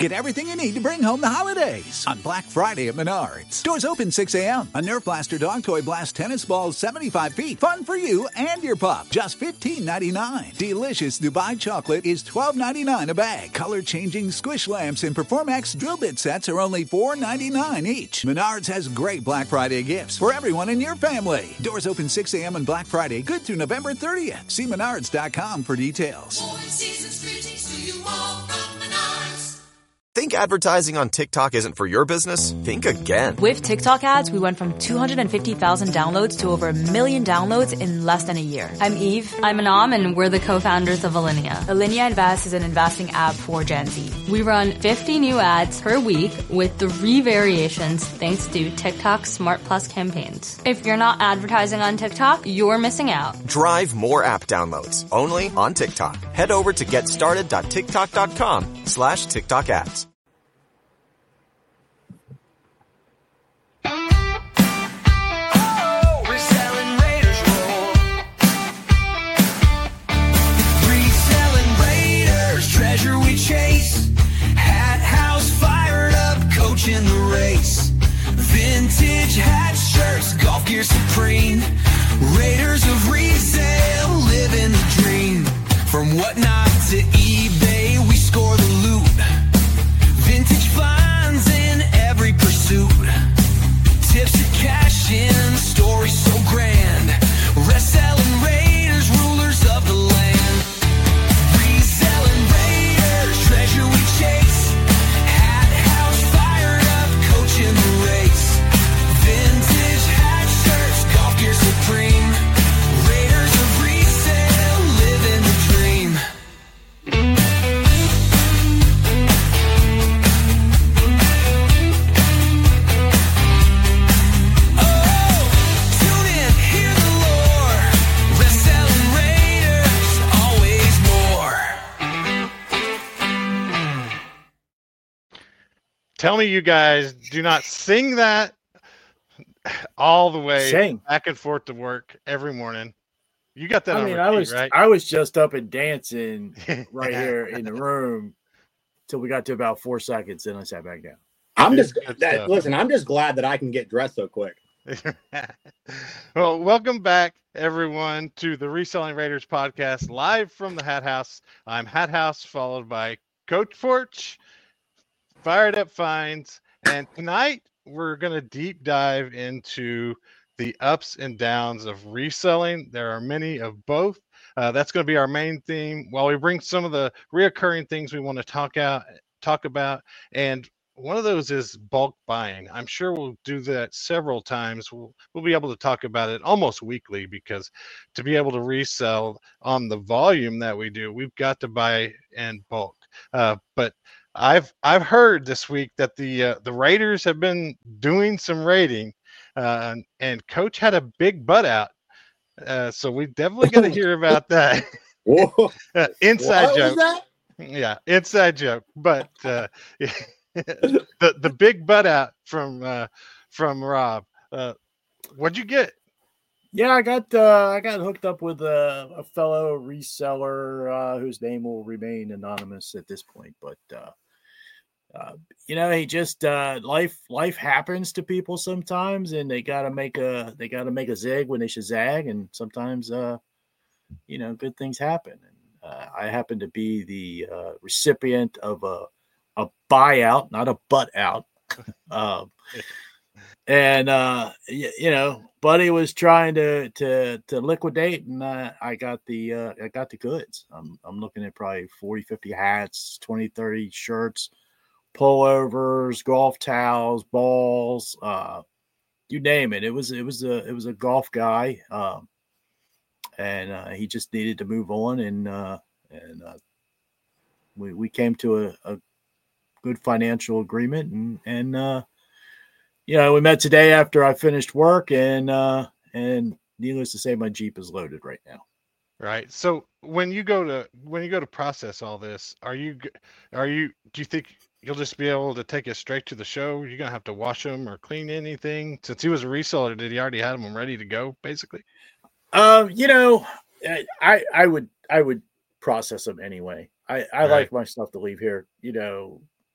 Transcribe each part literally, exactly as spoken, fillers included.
Get everything you need to bring home the holidays on Black Friday at Menards. Stores open six a.m. A Nerf Blaster Dog Toy Blast tennis ball seventy-five feet. Fun for you and your pup. Just fifteen ninety-nine. Delicious Dubai chocolate is twelve ninety-nine a bag. Color-changing squish lamps and Performax drill bit sets are only four ninety-nine each. Menards has great Black Friday gifts for everyone in your family. Doors open six a.m. on Black Friday, good through November thirtieth. See menards dot com for details. Think advertising on TikTok isn't for your business? Think again. With TikTok ads, we went from two hundred fifty thousand downloads to over a million downloads in less than a year. I'm Eve. I'm Anam, and we're the co-founders of Alinea. Alinea Invest is an investing app for Gen Z. We run fifty new ads per week with three variations thanks to TikTok Smart Plus campaigns. If you're not advertising on TikTok, you're missing out. Drive more app downloads only on TikTok. Head over to getstarted.tiktok.com slash TikTok ads. In the race, vintage hat shirts, golf gear supreme, Raiders of resale, living the dream. From whatnot to eBay, we score the loot. Vintage finds in every pursuit. Tips to cash in, stories so grand. Reselling Raiders, rulers of the land. Reselling Raiders, treasure we chase. In the race, vintage hat shirts, golf gear supreme, Raiders of resale, living the dream. Oh, tune in, hear the lore, best-selling Raiders, always more. Tell me you guys do not sing that all the way Sing. back and forth to work every morning. You got that I on mean, repeat, I was right? I was just up and dancing right here in the room till we got to about four seconds, and I sat back down. I'm just Good that, stuff. listen. I'm just glad that I can get dressed so quick. Well, welcome back, everyone, to the Reselling Raiders podcast, live from the Hat House. I'm Hat House, followed by Coach Forch, Fired Up Finds, and tonight we're going to deep dive into the ups and downs of reselling. There are many of both. Uh, that's going to be our main theme, while we bring some of the reoccurring things we want to talk out, talk about. And one of those is bulk buying. I'm sure we'll do that several times. We'll, we'll be able to talk about it almost weekly, because to be able to resell on the volume that we do, we've got to buy in bulk. Uh, but I've I've heard this week that the uh, the Raiders have been doing some raiding, uh, and Coach had a big butt out. Uh, so we definitely got to hear about that. Whoa. uh, inside What joke. was that? Yeah, inside joke. But uh, the the big butt out from uh, from Rob. Uh, what'd you get? Yeah, I got uh, I got hooked up with a, a fellow reseller uh, whose name will remain anonymous at this point, but uh, uh, you know, he just uh, life life happens to people sometimes, and they gotta make a they gotta make a zig when they should zag, and sometimes uh, you know, good things happen. And uh, I happen to be the uh, recipient of a a buyout, not a butt out. um, And, uh, you, you know, Buddy was trying to, to, to liquidate, and uh, I got the, uh, I got the goods. I'm, I'm looking at probably forty, fifty hats, twenty, thirty shirts, pullovers, golf towels, balls, uh, you name it. It was, it was a, it was a golf guy. Um, and, uh, he just needed to move on. And, uh, and, uh, we, we came to a, a good financial agreement, and, and, uh, you know, we met today after I finished work, and uh, and needless to say, my Jeep is loaded right now. Right. So when you go to when you go to process all this, are you are you do you think you'll just be able to take it straight to the show? You're gonna have to wash them or clean anything? Since he was a reseller, did he already have them ready to go, basically? Um, you know, I I would I would process them anyway. I I Right. like my stuff to leave here. You know,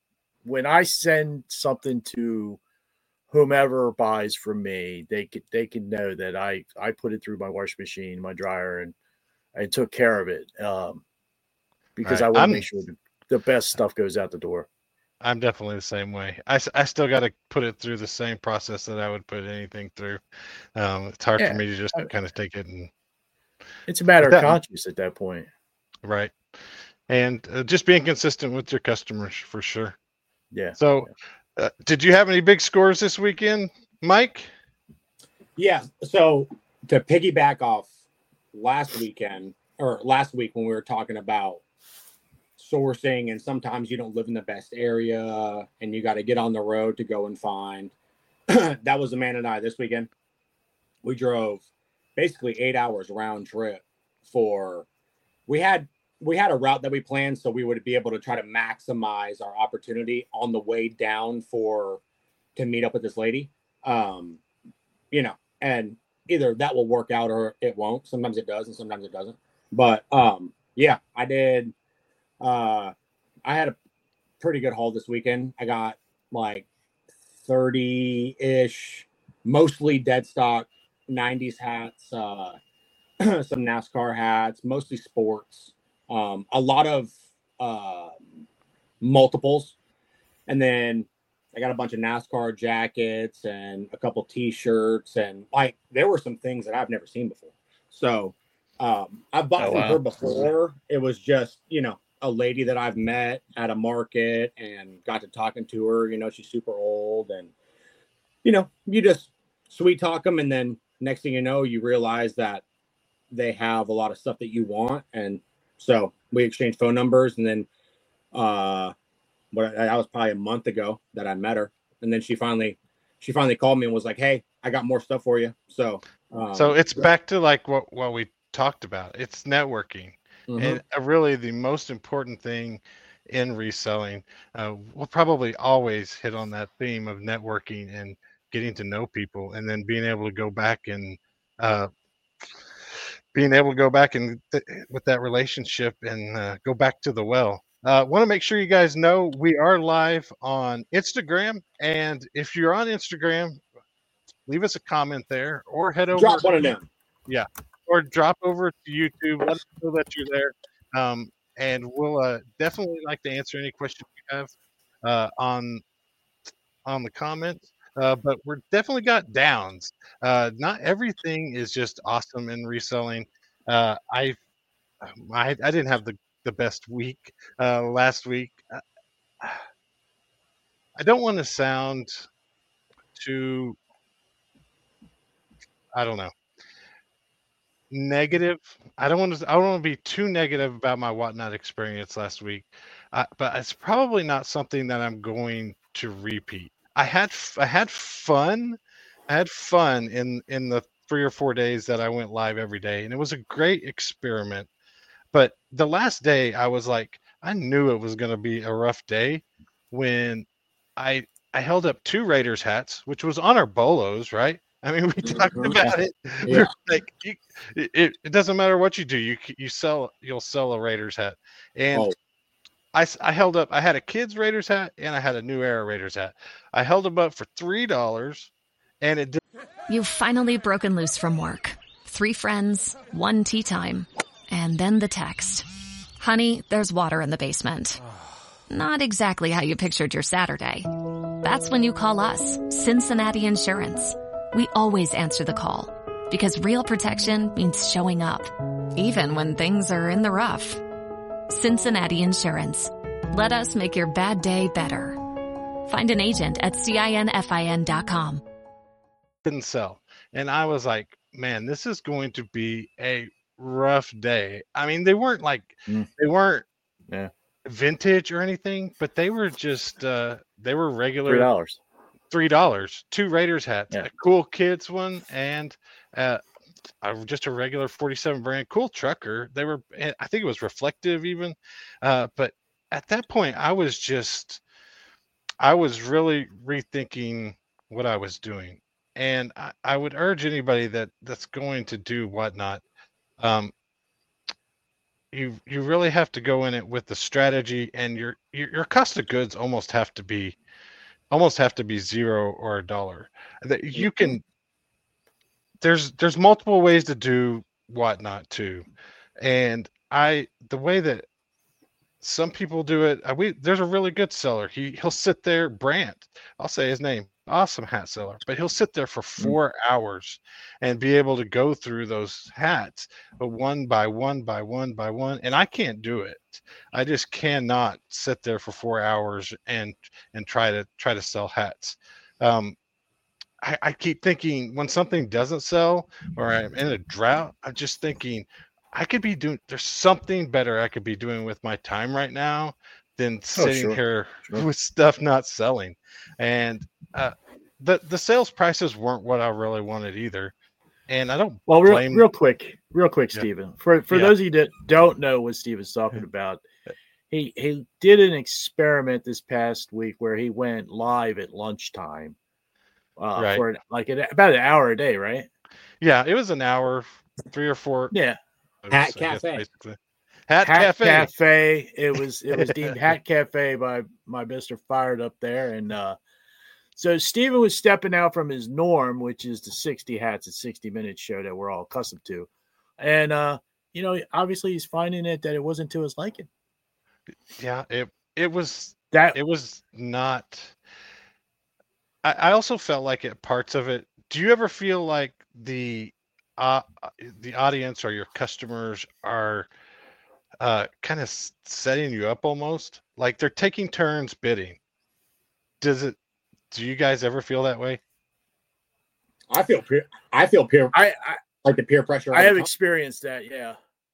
when I send something to whomever buys from me, they could they can know that I I put it through my washing machine, my dryer, and I took care of it. Um, because Right. I want I'm- to make sure that the best stuff goes out the door. I'm definitely the same way. I, s- I still got to put it through the same process that I would put anything through. Um, it's hard Yeah. for me to just kind of take it and It's a matter But of that- conscience at that point. right, and uh, just being consistent with your customers for sure. Yeah. So, uh, did you have any big scores this weekend, Mike? Yeah. So to piggyback off last weekend or last week when we were talking about sourcing, and sometimes you don't live in the best area and you got to get on the road to go and find. That was Amanda and I this weekend. We drove basically eight hours round trip for. We had we had a route that we planned so we would be able to try to maximize our opportunity on the way down for to meet up with this lady. Um, you know, and either that will work out or it won't. Sometimes it does and sometimes it doesn't. But um, yeah, I did. Uh, I had a pretty good haul this weekend. I got like thirty-ish, mostly dead stock nineties hats, uh, some NASCAR hats, mostly sports, um, a lot of uh, multiples. And then I got a bunch of NASCAR jackets and a couple T-shirts, and like there were some things that I've never seen before. So um, I've bought Oh, from wow. her before. It was just, you know, a lady that I've met at a market and got to talking to her. You know, she's super old, and you know, you just sweet talk them, and then next thing you know, you realize that they have a lot of stuff that you want, and so we exchanged phone numbers, and then uh, what that was probably a month ago that I met her, and then she finally she finally called me and was like, "Hey, I got more stuff for you." So um, So it's back to like what what we talked about. It's networking. mhm. And uh, really, the most important thing in reselling, uh, we'll probably always hit on that theme of networking and getting to know people, and then being able to go back and uh, being able to go back and th- with that relationship and uh, go back to the well. Uh, Want to make sure you guys know we are live on Instagram, and if you're on Instagram, leave us a comment there or head over drop one of them. or drop over to YouTube. Let us know that you're there, um, and we'll uh, definitely like to answer any questions you have uh, on on the comments. Uh, but we're definitely got downs. Uh, not everything is just awesome in reselling. Uh, I, I I didn't have the the best week uh, last week. Uh, I don't want to sound too. I don't know. Negative. I don't want to. I don't want to be too negative about my whatnot experience last week, uh, but it's probably not something that I'm going to repeat. I had f- I had fun. I had fun in in the three or four days that I went live every day, and it was a great experiment. But the last day, I was like, I knew it was going to be a rough day when I I held up two Raiders hats, which was on our bolos, right? I mean, we talked Mhm. about it. We Yeah. were like, you, it, it doesn't matter what you do, you c- you sell you'll sell a Raiders hat. And Oh, I, s- I held up, I had a kids Raiders hat and I had a New Era Raiders hat. I held them up for three dollars, and it did. You've finally broken loose from work. Three friends, one tea time, and then the text. Honey, there's water in the basement. Not exactly how you pictured your Saturday. That's when you call us, Cincinnati Insurance. We always answer the call because real protection means showing up, even when things are in the rough. Cincinnati Insurance. Let us make your bad day better. Find an agent at cinfin dot com. didn't sell. And I was like, man, this is going to be a rough day. I mean, they weren't like Mm. they weren't Yeah. vintage or anything, but they were just uh they were regular Three dollars. three dollars. Two Raiders hats, Yeah. a cool kids one, and uh a, just a regular forty-seven brand cool trucker. They were, and I think it was reflective even. Uh, but at that point, I was just, I was really rethinking what I was doing. And I, I would urge anybody that that's going to do whatnot, um, you you really have to go in it with the strategy, and your your, your cost of goods almost have to be almost have to be zero or a dollar. That you can there's there's multiple ways to do whatnot too, and I the way that some people do it, uh, we there's a really good seller. He he'll sit there, Brant. I'll say his name. Awesome hat seller, but he'll sit there for four mm. hours and be able to go through those hats, but one by one by one by one. And I can't do it. I just cannot sit there for four hours and and try to try to sell hats. Um, I, I keep thinking when something doesn't sell or I'm in a drought, I'm just thinking I could be doing. There's something better I could be doing with my time right now than sitting oh, sure. here sure. with stuff not selling. And uh, the the sales prices weren't what I really wanted either. And I don't well real, blame... real quick, real quick, yeah. Stephen. For for yeah. those of you that don't know what Stephen's talking about, he he did an experiment this past week where he went live at lunchtime, uh, right. for like an, about an hour a day, right? Yeah, it was an hour, three or four. Yeah, Hat Cafe. Basically. Hat, Hat Cafe. Cafe. It was it was deemed Hat Cafe by my Mister Fired up there. And uh, so Stephen was stepping out from his norm, which is the sixty hats at sixty minutes show that we're all accustomed to. And, uh, you know, obviously he's finding it that it wasn't to his liking. Yeah, it it was that it was not. I, I also felt like at parts of it. Do you ever feel like the uh, the audience or your customers are uh kind of setting you up almost like they're taking turns bidding? Does it do you guys ever feel that way? I feel peer I feel peer I, I like the peer pressure. I have experienced that, yeah.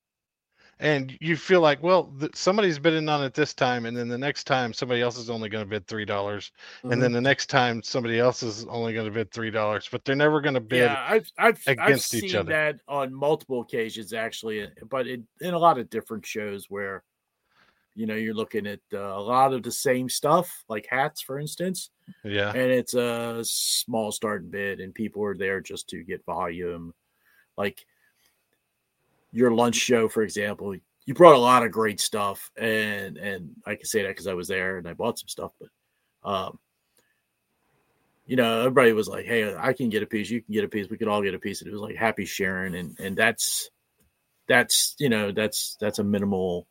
And you feel like, well, th- somebody's bidding on it this time, and then the next time somebody else is only going to bid three dollars, mm-hmm. and then the next time somebody else is only going to bid three dollars, but they're never going to bid yeah, I've, I've, against I've each seen other. That on multiple occasions, actually, but it, in a lot of different shows where, you know, you're looking at uh, a lot of the same stuff, like hats, for instance. Yeah, and it's a small start bid, and people are there just to get volume, like your lunch show, for example. You brought a lot of great stuff, and and I can say that because I was there and I bought some stuff. But, um, you know, everybody was like, "Hey, I can get a piece. You can get a piece. We could all get a piece." And it was like happy sharing, and and that's that's you know that's that's a minimal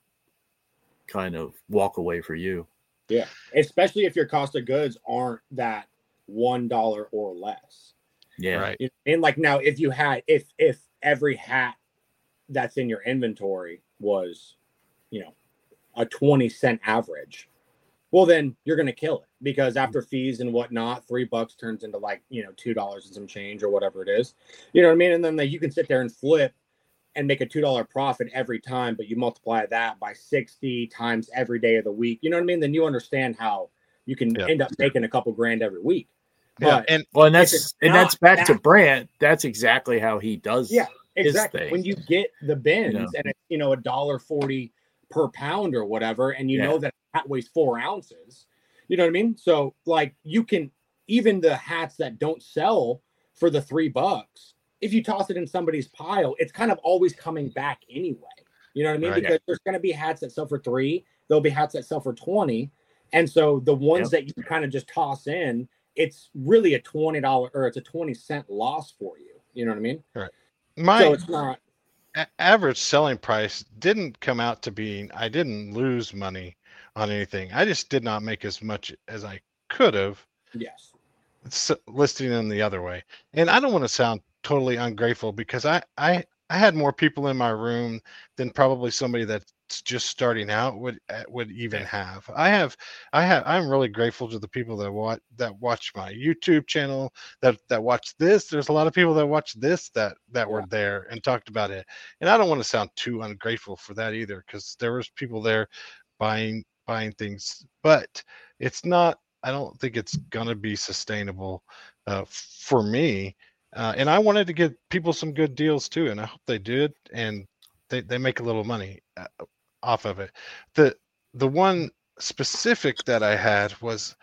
kind of walk away for you. Yeah, especially if your cost of goods aren't that one dollar or less. Yeah, right. And like now, if you had if if every hat that's in your inventory was, you know, a twenty cent average, well, then you're going to kill it, because after fees and whatnot, three bucks turns into like, you know, two dollars and some change or whatever it is. You know what I mean? And then like, you can sit there and flip and make a two dollar profit every time, but you multiply that by sixty times every day of the week. You know what I mean? Then you understand how you can yeah. end up making a couple grand every week. Yeah, but and well, and that's and that's back that, to Brant. That's exactly how he does. Yeah. Exactly. When you get the bins, you know, and it's, you know, a dollar forty per pound or whatever, and you yeah. know that hat weighs four ounces, you know what I mean? So like you can, even the hats that don't sell for the three bucks, if you toss it in somebody's pile, it's kind of always coming back anyway. You know what I mean? Right. Because there's going to be hats that sell for three, there'll be hats that sell for twenty. And so the ones yep. that you kind of just toss in, it's really a twenty dollars or it's a twenty cent loss for you. You know what I mean? Right. My so it's not a- average selling price didn't come out to being, I didn't lose money on anything. I just did not make as much as I could have. Yes. S- listing them the other way. And I don't want to sound totally ungrateful, because I, I, I had more people in my room than probably somebody that's just starting out would would even have. I have, I have, I'm really grateful to the people that watch that watch my YouTube channel, that that watch this. There's a lot of people that watch this that that yeah. were there and talked about it. And I don't want to sound too ungrateful for that either, because there was people there buying buying things, but it's not. I don't think it's gonna be sustainable uh, for me. Uh, and I wanted to give people some good deals too, and I hope they did, and they, they make a little money uh, off of it. The the one specific that I had was,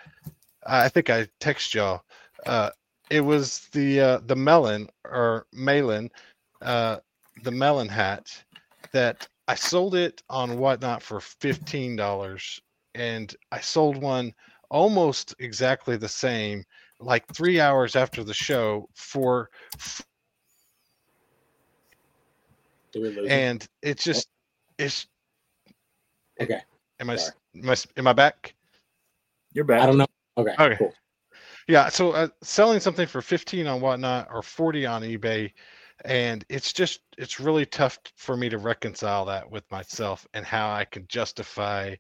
I think I text y'all. Uh, it was the uh, the melon or Malin, uh, the melon hat that I sold it on Whatnot for fifteen dollars, and I sold one almost exactly the same, like three hours after the show for. And it's just, it's okay. Am I, am I, am I back? You're back. I don't know. Okay. Okay. Cool. Yeah. So uh, selling something for fifteen on Whatnot or forty on eBay, and it's just, it's really tough for me to reconcile that with myself and how I can justify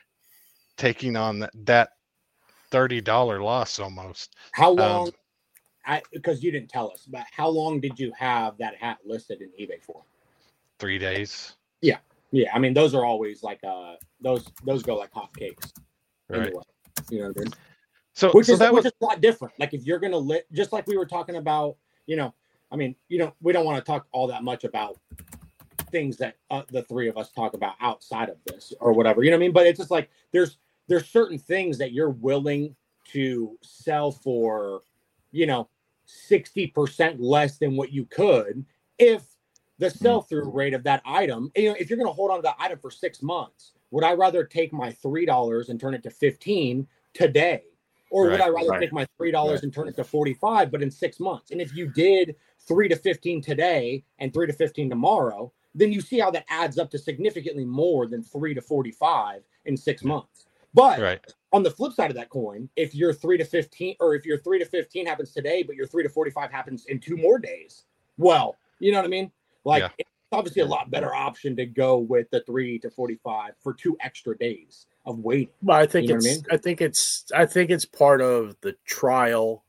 taking on that, that thirty dollars loss almost. How long? Um, I because you didn't tell us, but how long did you have that hat listed in eBay for? Three days. Yeah, yeah. I mean, those are always like uh, those those go like hotcakes. Right. Anyway, you know what I mean? So, which so is that which was is a lot different. Like if you're gonna lit, just like we were talking about, you know, I mean, you know, we don't want to talk all that much about things that uh, the three of us talk about outside of this or whatever. You know what I mean? But it's just like there's there's certain things that you're willing to sell for, you know, sixty percent less than what you could if the sell-through rate of that item, you know, if you're going to hold on to that item for six months, would I rather take my three dollars and turn it to fifteen today? Or would Right, I rather right, take my three dollars right. and turn it to forty-five, but in six months? And if you did three to fifteen today and three to fifteen tomorrow, then you see how that adds up to significantly more than three to forty-five in six months. But right. on the flip side of that coin, if your three to fifteen or if your three to fifteen happens today, but your three to forty-five happens in two more days, well, you know what I mean? Like Yeah. it's obviously a lot better option to go with the three to forty-five for two extra days of waiting. Well, I think You know what it's. I mean? I think it's. I think it's part of the trial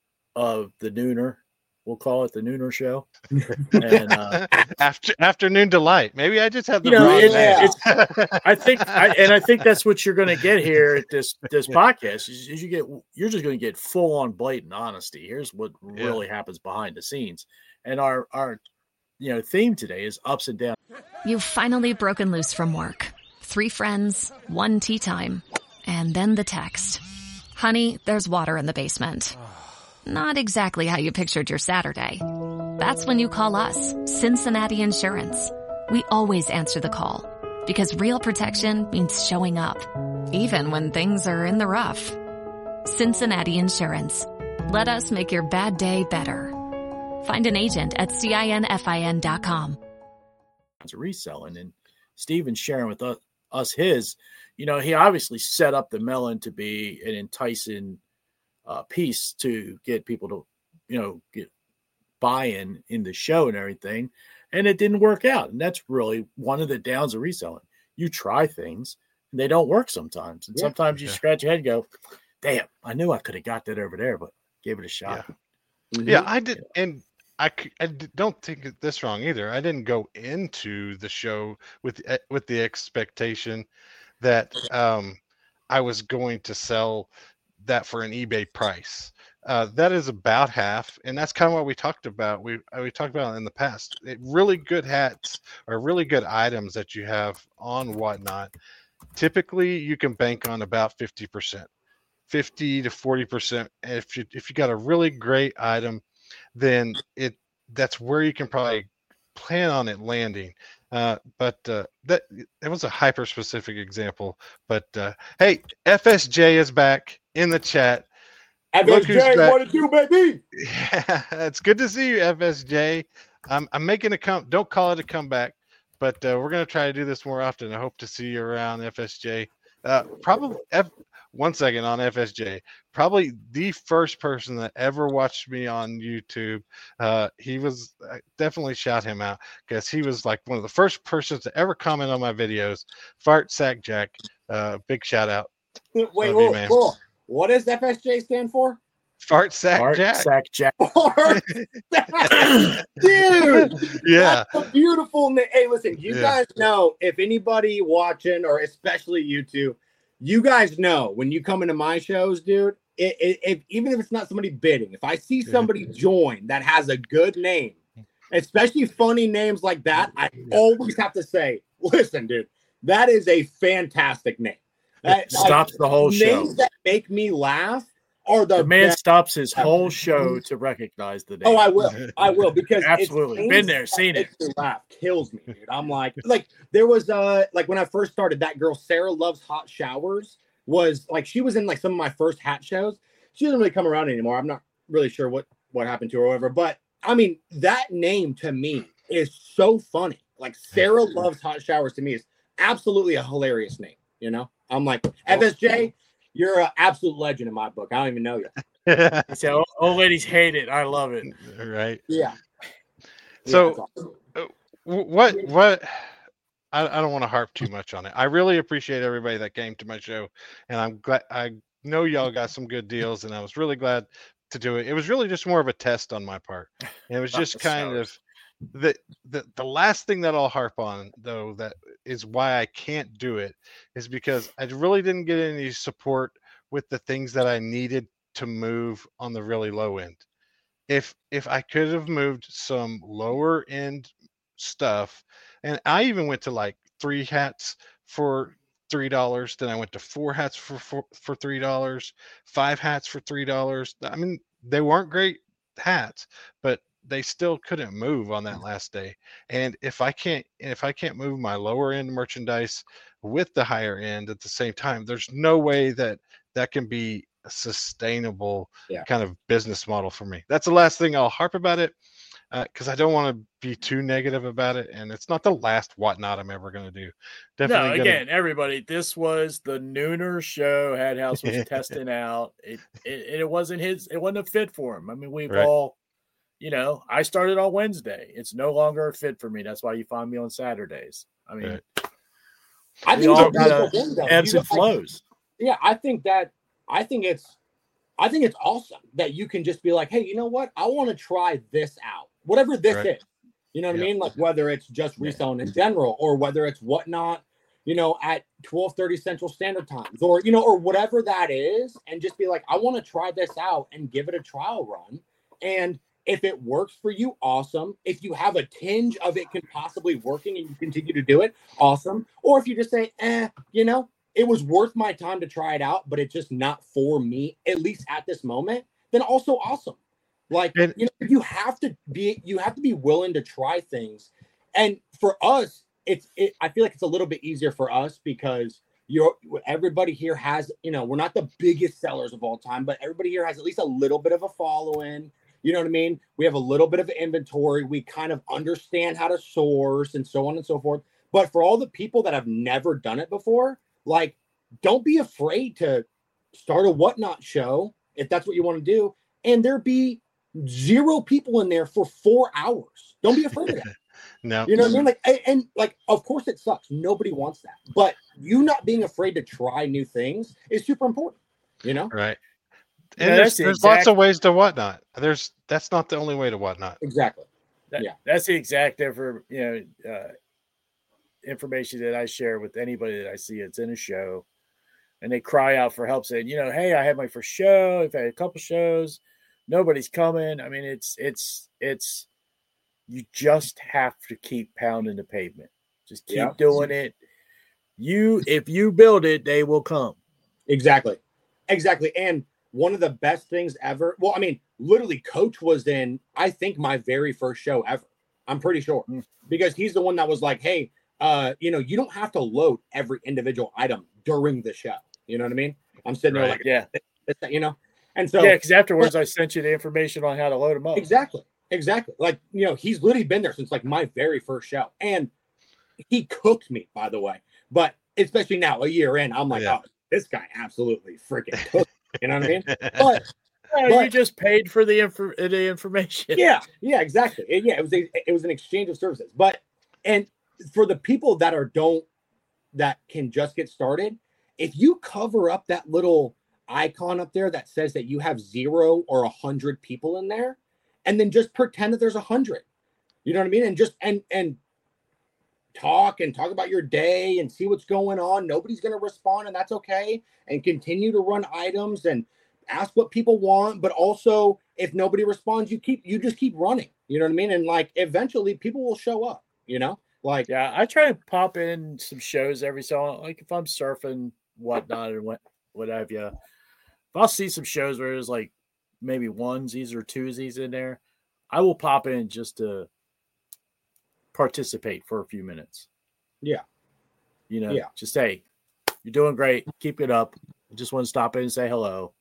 of the Nooner. We'll call it the Nooner show. and uh, After afternoon delight. Maybe I just have the you know, wrong it's, name. it's. I think, I, and I think that's what you're going to get here at this this podcast. Is, is you get. You're just going to get full on blatant honesty. Here's what Yeah. really happens behind the scenes, and our our, you know, theme today is ups and downs. You've finally broken loose from work. Three friends, one tea time, and then the text. Honey, there's water in the basement. Not exactly how you pictured your Saturday. That's when you call us, Cincinnati Insurance. We always answer the call because real protection means showing up, even when things are in the rough. Cincinnati Insurance. Let us make your bad day better. Find an agent at cinfin dot com. Reselling, and Steven's sharing with us, us his, you know, he obviously set up the melon to be an enticing uh, piece to get people to, you know, get buy-in in the show and everything, and it didn't work out. And that's really one of the downs of reselling. You try things and they don't work sometimes, and Yeah. sometimes you Yeah. scratch your head and go, damn, I knew I could have got that over there, but gave it a shot. Yeah, I did, and I, c- I d- don't think it- this wrong either. I didn't go into the show with eh, with the expectation that um, I was going to sell that for an eBay price. Uh, that is about half, and that's kind of what we talked about. We uh, we talked about in the past. It, really good hats or really good items that you have on Whatnot. Typically, you can bank on about fifty percent. fifty to forty percent. If you if you got a really great item, then it that's where you can probably plan on it landing. Uh, but uh, that it was a hyper specific example. But uh, hey, F S J is back in the chat. Look who's F S J, back. what it do, baby? Yeah, it's good to see you, F S J. I'm I'm making a come. Don't call it a comeback, but uh, we're gonna try to do this more often. I hope to see you around, F S J. Uh, probably F, one second on F S J. Probably the first person that ever watched me on YouTube. Uh, he was I definitely shout him out because he was like one of the first persons to ever comment on my videos. Fart Sack Jack. Uh, big shout out. Wait, Love you, whoa, man. whoa. What does F S J stand for? Fart Sack Art Jack. Sack Jack. Dude, Yeah. that's a beautiful name. Hey, listen, you Yeah. guys know if anybody watching, or especially you two, you guys know when you come into my shows, dude. It, it, if even if it's not somebody bidding, if I see somebody join that has a good name, especially funny names like that, I always have to say, listen, dude, that is a fantastic name. That, Stops the whole show. Names that make me laugh are the, the man best. stops his whole show to recognize the name. Oh, I will. I will because absolutely it's been there, seen it. Laugh kills me, dude. I'm like, like there was uh like when I first started, that girl Sarah Loves Hot Showers was like she was in like some of my first hat shows. She doesn't really come around anymore. I'm not really sure what what happened to her or whatever. But I mean, that name to me is so funny. Like Sarah Loves Hot Showers to me is absolutely a hilarious name. You know, I'm like F S J. You're an absolute legend in my book. I don't even know you. He said, old, old ladies hate it. I love it. Right. Yeah. So yeah, awesome. what, what, I, I don't want to harp too much on it. I really appreciate everybody that came to my show, and I'm glad, I know y'all got some good deals, and I was really glad to do it. It was really just more of a test on my part. And it was just kind of the, the, the last thing that I'll harp on, though, that is why I can't do it, is because I really didn't get any support with the things that I needed to move on the really low end. If if I could have moved some lower end stuff, and I even went to like three hats for three dollars, then I went to four hats for for, for three dollars, five hats for three dollars. I mean, they weren't great hats, but they still couldn't move on that last day. And if I can't if I can't move my lower end merchandise with the higher end at the same time, there's no way that that can be a sustainable yeah. kind of business model for me. That's the last thing I'll harp about it, because uh, I don't want to be too negative about it, and it's not the last whatnot I'm ever going to do. Definitely. No, gonna... again, everybody, this was the nooner show Hat House was testing out. It, it it wasn't his. It wasn't a fit for him. I mean, we've right. all. You know, I started on Wednesday. It's no longer a fit for me. That's why you find me on Saturdays. I mean, right. I think all got ebbs and flows. I, yeah, I think that I think it's I think it's awesome that you can just be like, hey, you know what? I want to try this out, whatever this right. is. You know what yeah. I mean? Like whether it's just reselling in general or whether it's whatnot, you know, at twelve thirty Central Standard Times or you know, or whatever that is, and just be like, I want to try this out and give it a trial run. And if it works for you, awesome. If you have a tinge of it can possibly working and you continue to do it, awesome. Or if you just say, eh, you know, it was worth my time to try it out, but it's just not for me, at least at this moment, then also awesome. Like, and, you know, you have to be, you have to be willing to try things. And for us, it's, it, I feel like it's a little bit easier for us because you're, everybody here has, you know, we're not the biggest sellers of all time, but everybody here has at least a little bit of a following. You know what I mean? We have a little bit of inventory. We kind of understand how to source and so on and so forth. But for all the people that have never done it before, like, don't be afraid to start a whatnot show if that's what you want to do. And there be zero people in there for four hours. Don't be afraid of that. No. You know what I mean? Like, and, and like, of course it sucks. Nobody wants that. But you not being afraid to try new things is super important, you know? Right. And yeah, there's, the there's exact, lots of ways to whatnot. There's that's not the only way to whatnot. Exactly. That, yeah, that's the exact infor, you know uh, information that I share with anybody that I see. It's in a show, and they cry out for help, saying, you know, hey, I had my first show. I've had a couple shows. Nobody's coming. I mean, it's it's it's. You just have to keep pounding the pavement. Just keep yeah. doing it. You, if you build it, they will come. Exactly, exactly, and. One of the best things ever. Well, I mean, literally, Coach was in, I think, my very first show ever. I'm pretty sure. Mm. Because he's the one that was like, hey, uh, you know, you don't have to load every individual item during the show. You know what I mean? I'm sitting right. there like, yeah, it's, it's, you know? And so. Yeah, because afterwards I sent you the information on how to load them up. Exactly. Exactly. Like, you know, he's literally been there since like my very first show. And he cooked me, by the way. But especially now, a year in, I'm like, yeah. oh, this guy absolutely freaking cooked. You know what I mean? But, yeah, but you just paid for the info, the information. Yeah, yeah, exactly. It, yeah, it was a, it was an exchange of services. But and for the people that are don't that can just get started, if you cover up that little icon up there that says that you have zero or a hundred people in there, and then just pretend that there's a hundred. You know what I mean? And just and and talk and talk about your day and see what's going on. Nobody's going to respond, and that's okay. And continue to run items and ask what people want. But also, if nobody responds, you keep you just keep running. You know what I mean? And like eventually, people will show up. You know, like yeah, I try to pop in some shows every so on. Like if I'm surfing, whatnot, and what what have you. If I'll see some shows where there's like maybe onesies or twosies in there, I will pop in just to participate for a few minutes. Yeah. You know, yeah. just say, you're doing great. Keep it up. I just want to stop in and say hello.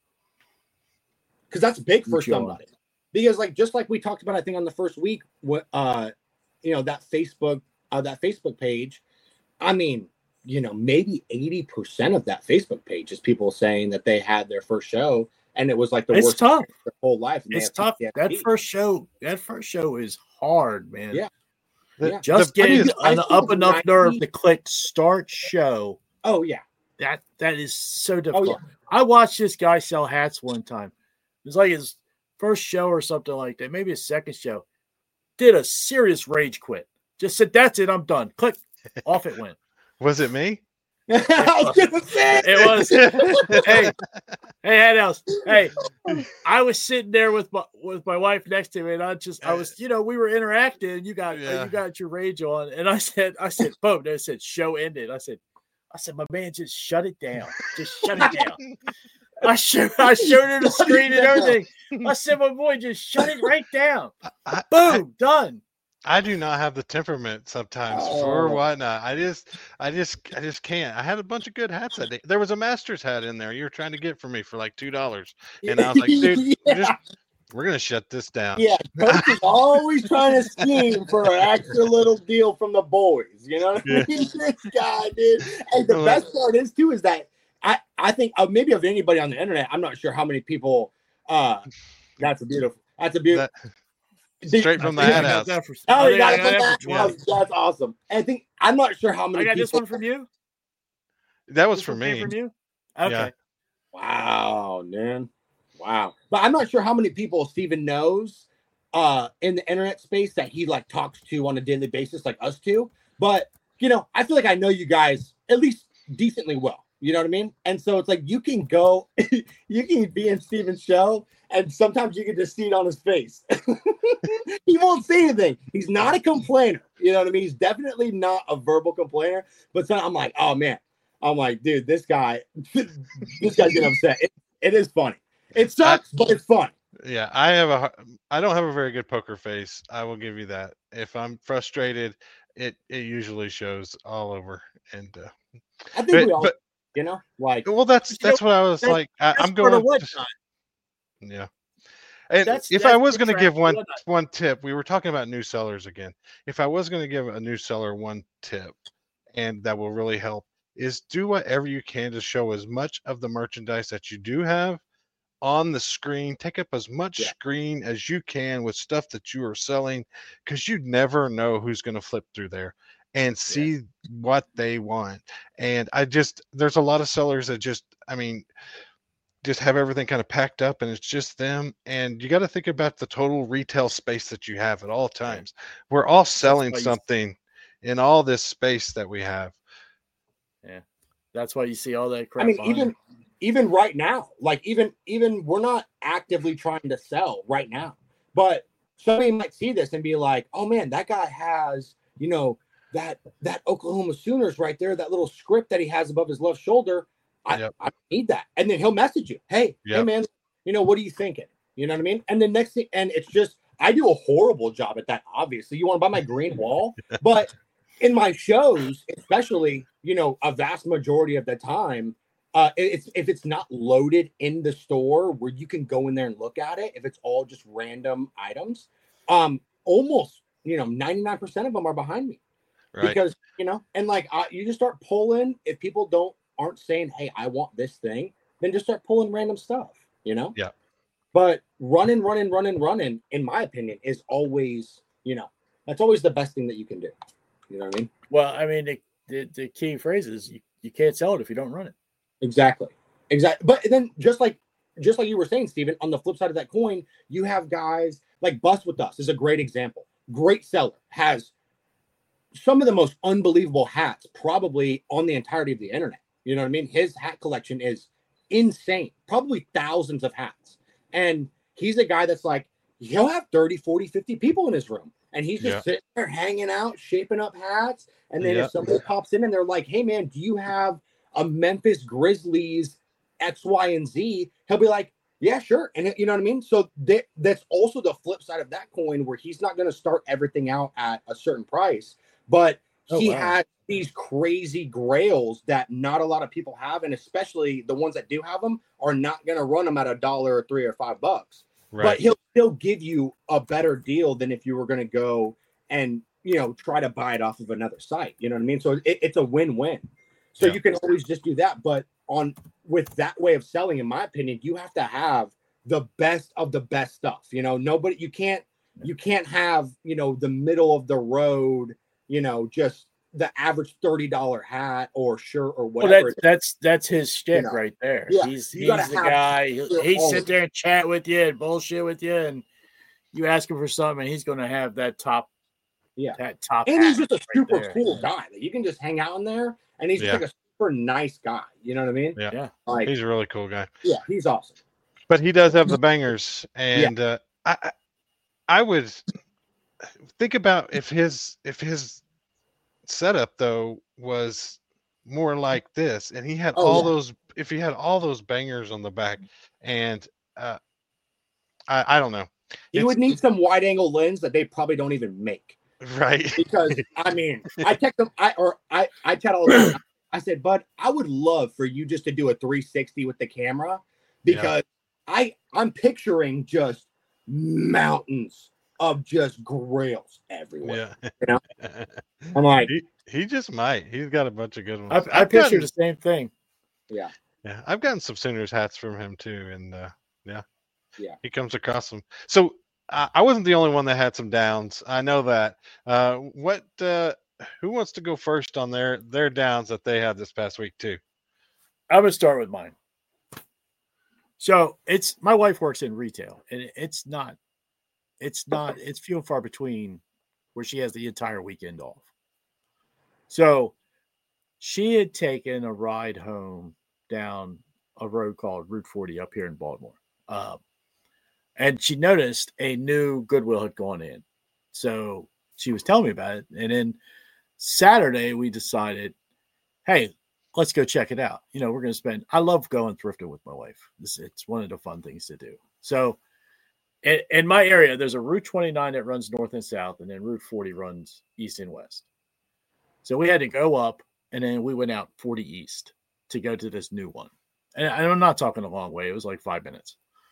Because that's big for somebody. Because like, just like we talked about, I think on the first week, what, uh, you know, that Facebook, uh, that Facebook page, I mean, you know, maybe eighty percent of that Facebook page is people saying that they had their first show and it was like the it's worst tough. of their whole life. It's tough. P T S D. That first show, that first show is hard, man. Yeah. yeah. Just the, getting I mean, up enough ninety nerve to click start show. Oh yeah. That, that is so difficult. Oh, yeah. I watched this guy sell hats one time. It was like his first show or something like that. Maybe his second show. Did a serious rage quit. Just said, that's it. I'm done. Click. Off it went. Was it me? I was gonna say it was. hey, hey, head house. Hey, I was sitting there with my with my wife next to me, and I just, I was, you know, we were interacting. And you got, yeah. you got your rage on, and I said, I said, boom. They said, show ended. I said, I said, my man, just shut it down. Just shut it down. I showed, I showed her the screen and everything. I said, my boy, just shut it right down. I, boom, I, done. I do not have the temperament sometimes oh. for whatnot. I just, I just, I just can't. I had a bunch of good hats that day. There was a Masters hat in there you were trying to get for me for like two dollars, and I was like, dude, yeah. we're, just, we're gonna shut this down. Yeah, Coach is always trying to scheme for an extra little deal from the boys. You know what I mean? Yeah. This guy, dude. And the best part is too is that I, I think uh, maybe of anybody on the internet, I'm not sure how many people. Uh, that's a beautiful. That's a beautiful. That, Straight from the hat house. Oh, you got it from that. Yeah. That's awesome. And I think I'm not sure how many. I got people... this one from you. That was this for me. From you. Okay. Yeah. Wow, man. Wow. But I'm not sure how many people Steven knows uh, in the internet space that he like talks to on a daily basis, like us two. But you know, I feel like I know you guys at least decently well. You know what I mean? And so it's like you can go, you can be in Steven's show, and sometimes you can just see it on his face. He won't say anything. He's not a complainer. You know what I mean? He's definitely not a verbal complainer. But so I'm like, oh man, I'm like, dude, this guy, this guy's getting upset. It, it is funny. It sucks, I, but it's fun. Yeah, I have a, I don't have a very good poker face. I will give you that. If I'm frustrated, it it usually shows all over. And uh, I think but, we all. But, You know, like well, that's that's what I was that's, like. I, I'm going. Yeah, and that's, if that's I was going to give one whatnot. one tip, we were talking about new sellers again. If I was going to give a new seller one tip, and that will really help, is do whatever you can to show as much of the merchandise that you do have on the screen. Take up as much yeah. screen as you can with stuff that you are selling, because you never know who's going to flip through there and see yeah. what they want. And I just, there's a lot of sellers that just, I mean, just have everything kind of packed up and it's just them. And you got to think about the total retail space that you have at all times. We're all selling something you... in all this space that we have. Yeah. That's why you see all that crap. I mean, on even, it. even right now, like even, even we're not actively trying to sell right now, but somebody might see this and be like, oh man, that guy has, you know, that that Oklahoma Sooners right there, that little script that he has above his left shoulder. I, yep. I need that. And then he'll message you. Hey, yep. hey man, you know, what are you thinking? You know what I mean? And the next thing, and it's just, I do a horrible job at that. Obviously, you want to buy my green wall, but in my shows, especially, you know, a vast majority of the time, uh, it's if it's not loaded in the store where you can go in there and look at it, if it's all just random items, um, almost, you know, ninety-nine percent of them are behind me. Right. Because, you know, and like uh, you just start pulling. If people don't aren't saying, hey, I want this thing, then just start pulling random stuff, you know? Yeah. But running, running, running, running, in my opinion, is always, you know, that's always the best thing that you can do. You know what I mean? Well, I mean, the, the, the key phrase is you, you can't sell it if you don't run it. Exactly. Exactly. But then just like just like you were saying, Steven, on the flip side of that coin, you have guys like Bust With Us is a great example. Great seller, has some of the most unbelievable hats probably on the entirety of the internet. You know what I mean? His hat collection is insane, probably thousands of hats. And he's a guy that's like, he'll have thirty, forty, fifty people in his room. And he's just yeah. sitting there hanging out, shaping up hats. And then yeah. if somebody pops in and they're like, hey man, do you have a Memphis Grizzlies X, Y, and Z, he'll be like, yeah, sure. And you know what I mean? So they, that's also the flip side of that coin, where he's not going to start everything out at a certain price, but Oh, he wow. had these crazy grails that not a lot of people have. And especially the ones that do have them are not going to run them at a dollar or three or five bucks. Right. But he'll still give you a better deal than if you were going to go and, you know, try to buy it off of another site. You know what I mean? So it, it's a win-win. So Yeah. you can always just do that. But on with that way of selling, in my opinion, you have to have the best of the best stuff. You know, nobody, you can't, you can't have, you know, the middle of the road, you know, just the average thirty dollar hat or shirt or Well, whatever. that's that's that's his shtick You know. right there. Yeah, He's you he's gotta the have guy. He your he own. sit there and chat with you and bullshit with you, and you ask him for something, and he's going to have that top, Yeah. that top. And he's hat just a right super there. cool guy that you can just hang out in there, and he's just Yeah. like a super nice guy. You know what I mean? Yeah. Yeah. Like, He's a really cool guy. yeah, he's awesome. But he does have the bangers, and uh, I, I I would think about if his if his setup though was more like this, and he had Oh, all yeah. those if he had all those bangers on the back, and uh, I I don't know, He It's- would need some wide angle lens that they probably don't even make. right? Because I mean, I text him, I or I I chat all the time. I said, bud, I would love for you just to do a three sixty with the camera, because I I'm picturing just mountains of just grails everywhere. Yeah, You know, I'm like, he he just might. He's got a bunch of good ones. I, I I've picture gotten- the same thing. yeah, Yeah, I've gotten some Sooners hats from him too, and uh, yeah, Yeah. he comes across them. So I I wasn't the only one that had some downs. I know that. Uh, what? Uh, who wants to go first on their their downs that they had this past week too? I'm gonna start with mine. So it's my wife works in retail, and it's not, it's not, it's few and far between where she has the entire weekend off. So she had taken a ride home down a road called Route forty up here in Baltimore, uh, and she noticed a new Goodwill had gone in. So she was telling me about it, and then Saturday we decided, hey, let's go check it out. You know, we're going to spend, I love going thrifting with my wife. This, it's one of the fun things to do. So in, in my area, there's a Route twenty-nine that runs north and south, and then Route forty runs east and west. So we had to go up, and then we went out forty east to go to this new one. And I'm not talking a long way. It was like five minutes.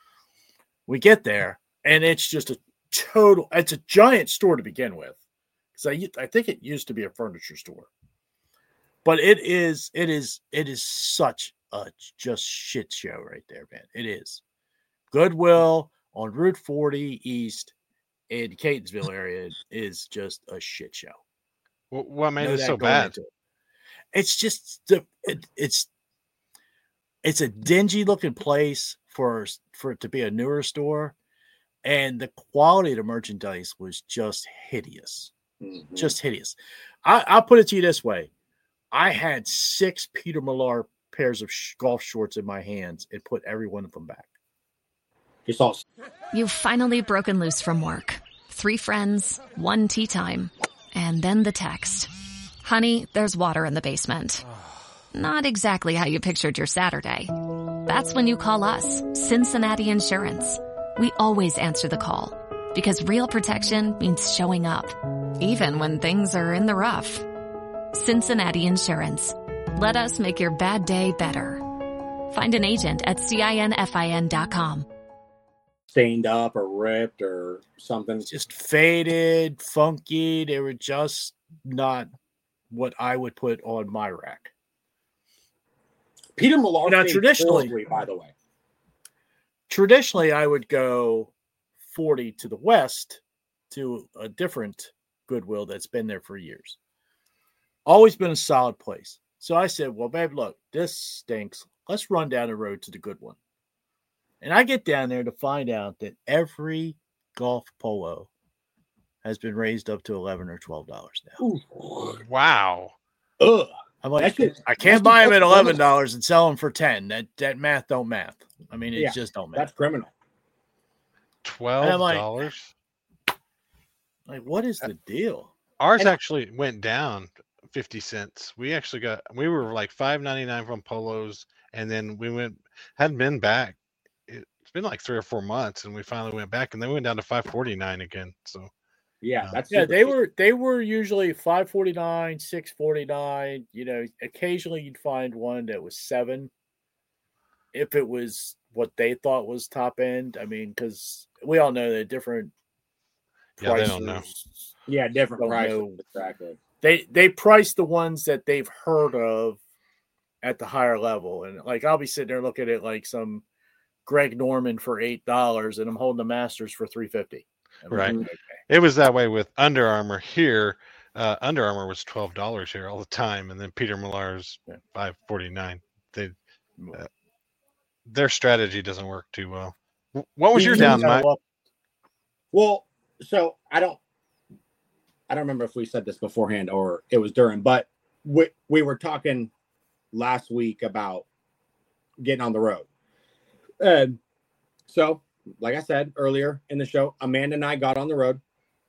We get there, and it's just a total, it's a giant store to begin with. Because I, I think it used to be a furniture store. But it is, it is, it is such a just shit show right there, man. It is. Goodwill on Route forty East in Catonsville area is just a shit show. What, what made Know it that so going bad? into it. It's just the it, it's it's a dingy looking place for for it to be a newer store, and the quality of the merchandise was just hideous. Mhm. Just hideous. I, I'll put it to you this way. I had six Peter Millar pairs of sh- golf shorts in my hands and put every one of them back. just all You've finally broken loose from work. Three friends, one tea time, and then the text. Honey, there's water in the basement. Not exactly how you pictured your Saturday. That's when you call us, Cincinnati Insurance. We always answer the call because real protection means showing up, even when things are in the rough. Cincinnati Insurance. Let us make your bad day better. Find an agent at cinfin dot com. stained up or ripped or something. Just faded, funky. They were just not what I would put on my rack. Peter Millar Now, faded traditionally- horribly, by the way. Traditionally, I would go forty to the west to a different Goodwill that's been there for years. Always been a solid place. So I said, well, babe, look, this stinks. Let's run down the road to the good one. And I get down there to find out that every golf polo has been raised up to eleven or twelve dollars now. Wow. Ugh. I'm like, That shit- I can't that's buy them just at criminal. eleven dollars and sell them for ten. That that math don't math. I mean, it Yeah, just don't math. That's criminal. Twelve like- dollars. Like, what is the deal? Ours And- actually went down fifty cents. We actually got we were like five ninety nine from polos, and then we went hadn't been back. It's been like three or four months, and we finally went back, and then we went down to five forty-nine again. So yeah, that's yeah. They were they were usually five forty-nine, six forty-nine. You know, occasionally you'd find one that was seven. If it was what they thought was top end, I mean, because we all know that different. Yeah, they don't know. Yeah, different don't prices. know. Exactly. They they price the ones that they've heard of at the higher level, and like I'll be sitting there looking at like some Greg Norman for eight dollars, and I'm holding the Masters for three fifty. Right. Okay. It was that way with Under Armour here. Uh, Under Armour was twelve dollars here all the time, and then Peter Millar's Yeah. five forty-nine. They uh, their strategy doesn't work too well. What was your down, Mike? Well, so I don't, I don't remember if we said this beforehand or it was during, but we we were talking last week about getting on the road. And so, like I said earlier in the show, Amanda and I got on the road.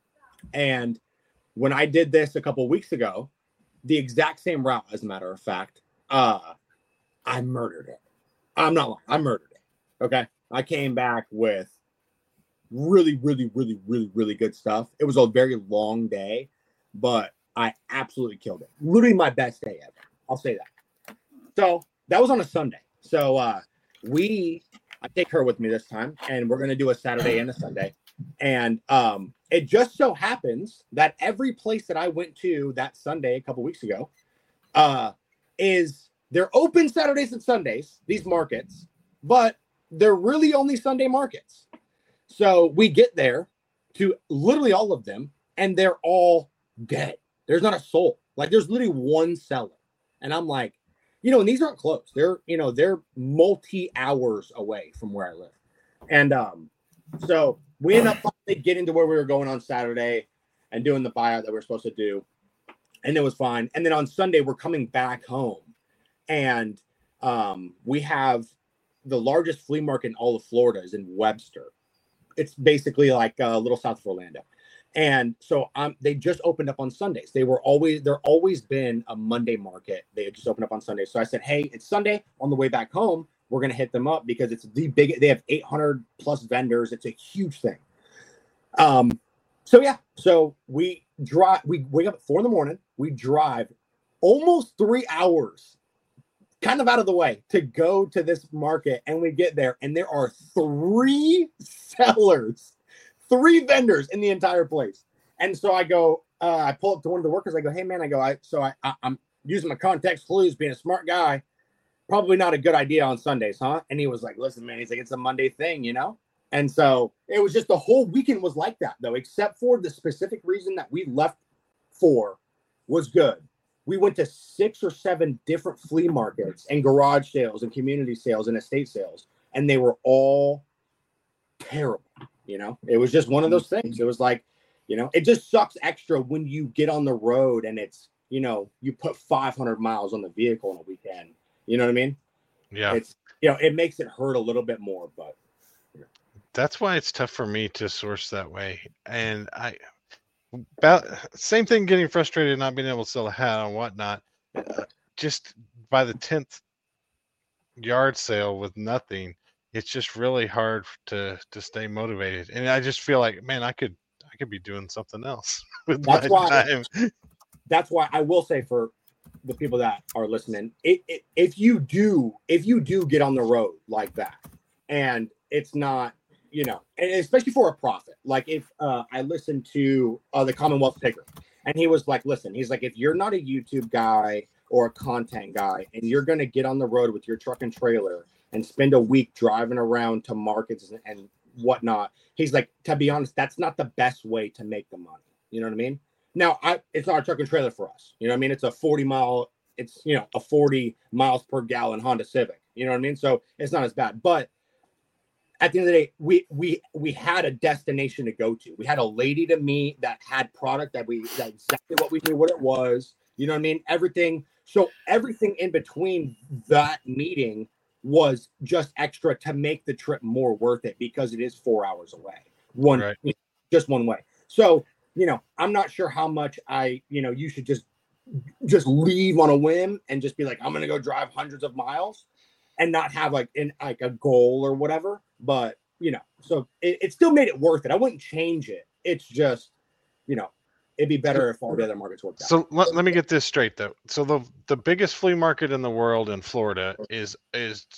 And when I did this a couple of weeks ago, the exact same route, as a matter of fact, uh, I murdered it. I'm not lying. I murdered it. Okay. I came back with really, really, really, really, really good stuff. It was a very long day, but I absolutely killed it. Literally my best day ever. I'll say that. So that was on a Sunday. So uh, we, I take her with me this time, and we're going to do a Saturday and a Sunday. And um, it just so happens that every place that I went to that Sunday a couple weeks ago uh, is they're open Saturdays and Sundays, these markets, but they're really only Sunday markets. So we get there to literally all of them, and they're all dead. There's not a soul. Like, there's literally one seller. And I'm like, you know, and these aren't close. They're, you know, they're multi hours away from where I live. And um, so we end up finally getting to where we were going on Saturday and doing the buyout that we we're supposed to do. And it was fine. And then on Sunday, we're coming back home. And um, we have the largest flea market in all of Florida is in Webster. It's basically like a little south of Orlando. And so um, they just opened up on Sundays. They were always, they're always been a Monday market. They had just opened up on Sunday. So I said, hey, it's Sunday on the way back home. We're going to hit them up because it's the big, they have eight hundred plus vendors. It's a huge thing. Um, so yeah, so we drive, we wake up at four in the morning. We drive almost three hours kind of out of the way to go to this market. And we get there and there are three sellers, three vendors in the entire place. And so I go, uh, I pull up to one of the workers. I go, hey man, I go, I, so I, I I'm using my context clues, being a smart guy. Probably not a good idea on Sundays, huh? And he was like, listen, man, he's like, it's a Monday thing, you know? And so it was just the whole weekend was like that, though, except for the specific reason that we left for was good. We went to six or seven different flea markets and garage sales and community sales and estate sales, and they were all terrible, you know? It was just one of those things. It was like, you know, it just sucks extra when you get on the road and it's, you know, you put five hundred miles on the vehicle in a weekend. You know what I mean? Yeah. It's, you know, it makes it hurt a little bit more, but you know. That's why it's tough for me to source that way. And I, about same thing, getting frustrated, not being able to sell a hat and whatnot. Uh, just by the tenth yard sale with nothing, it's just really hard to to stay motivated. And I just feel like, man, I could I could be doing something else with that's my why, time. That's why I will say for the people that are listening, it, it, if you do, if you do get on the road like that, and it's not, you know, and especially for a profit, like if uh, I listened to uh, the Commonwealth Picker, and he was like, listen, he's like, if you're not a YouTube guy or a content guy, and you're going to get on the road with your truck and trailer and spend a week driving around to markets and, and whatnot, he's like, to be honest, that's not the best way to make the money. You know what I mean? Now, I, it's not a truck and trailer for us. You know what I mean? It's a forty mile, it's, you know, a forty miles per gallon Honda Civic. You know what I mean? So it's not as bad. But at the end of the day, we we we had a destination to go to. We had a lady to meet that had product that we, that exactly what we knew what it was. You know what I mean? Everything. So everything in between that meeting was just extra to make the trip more worth it because it is four hours away. One, right. you know, just one way. So, you know, I'm not sure how much I, you know, you should just, just leave on a whim and just be like, I'm going to go drive hundreds of miles. and not have like in like a goal or whatever. But you know, so it, it still made it worth it. I wouldn't change it. It's just, you know, it'd be better if all the other markets worked out. So let, let me get this straight though. So the the biggest flea market in the world in Florida is is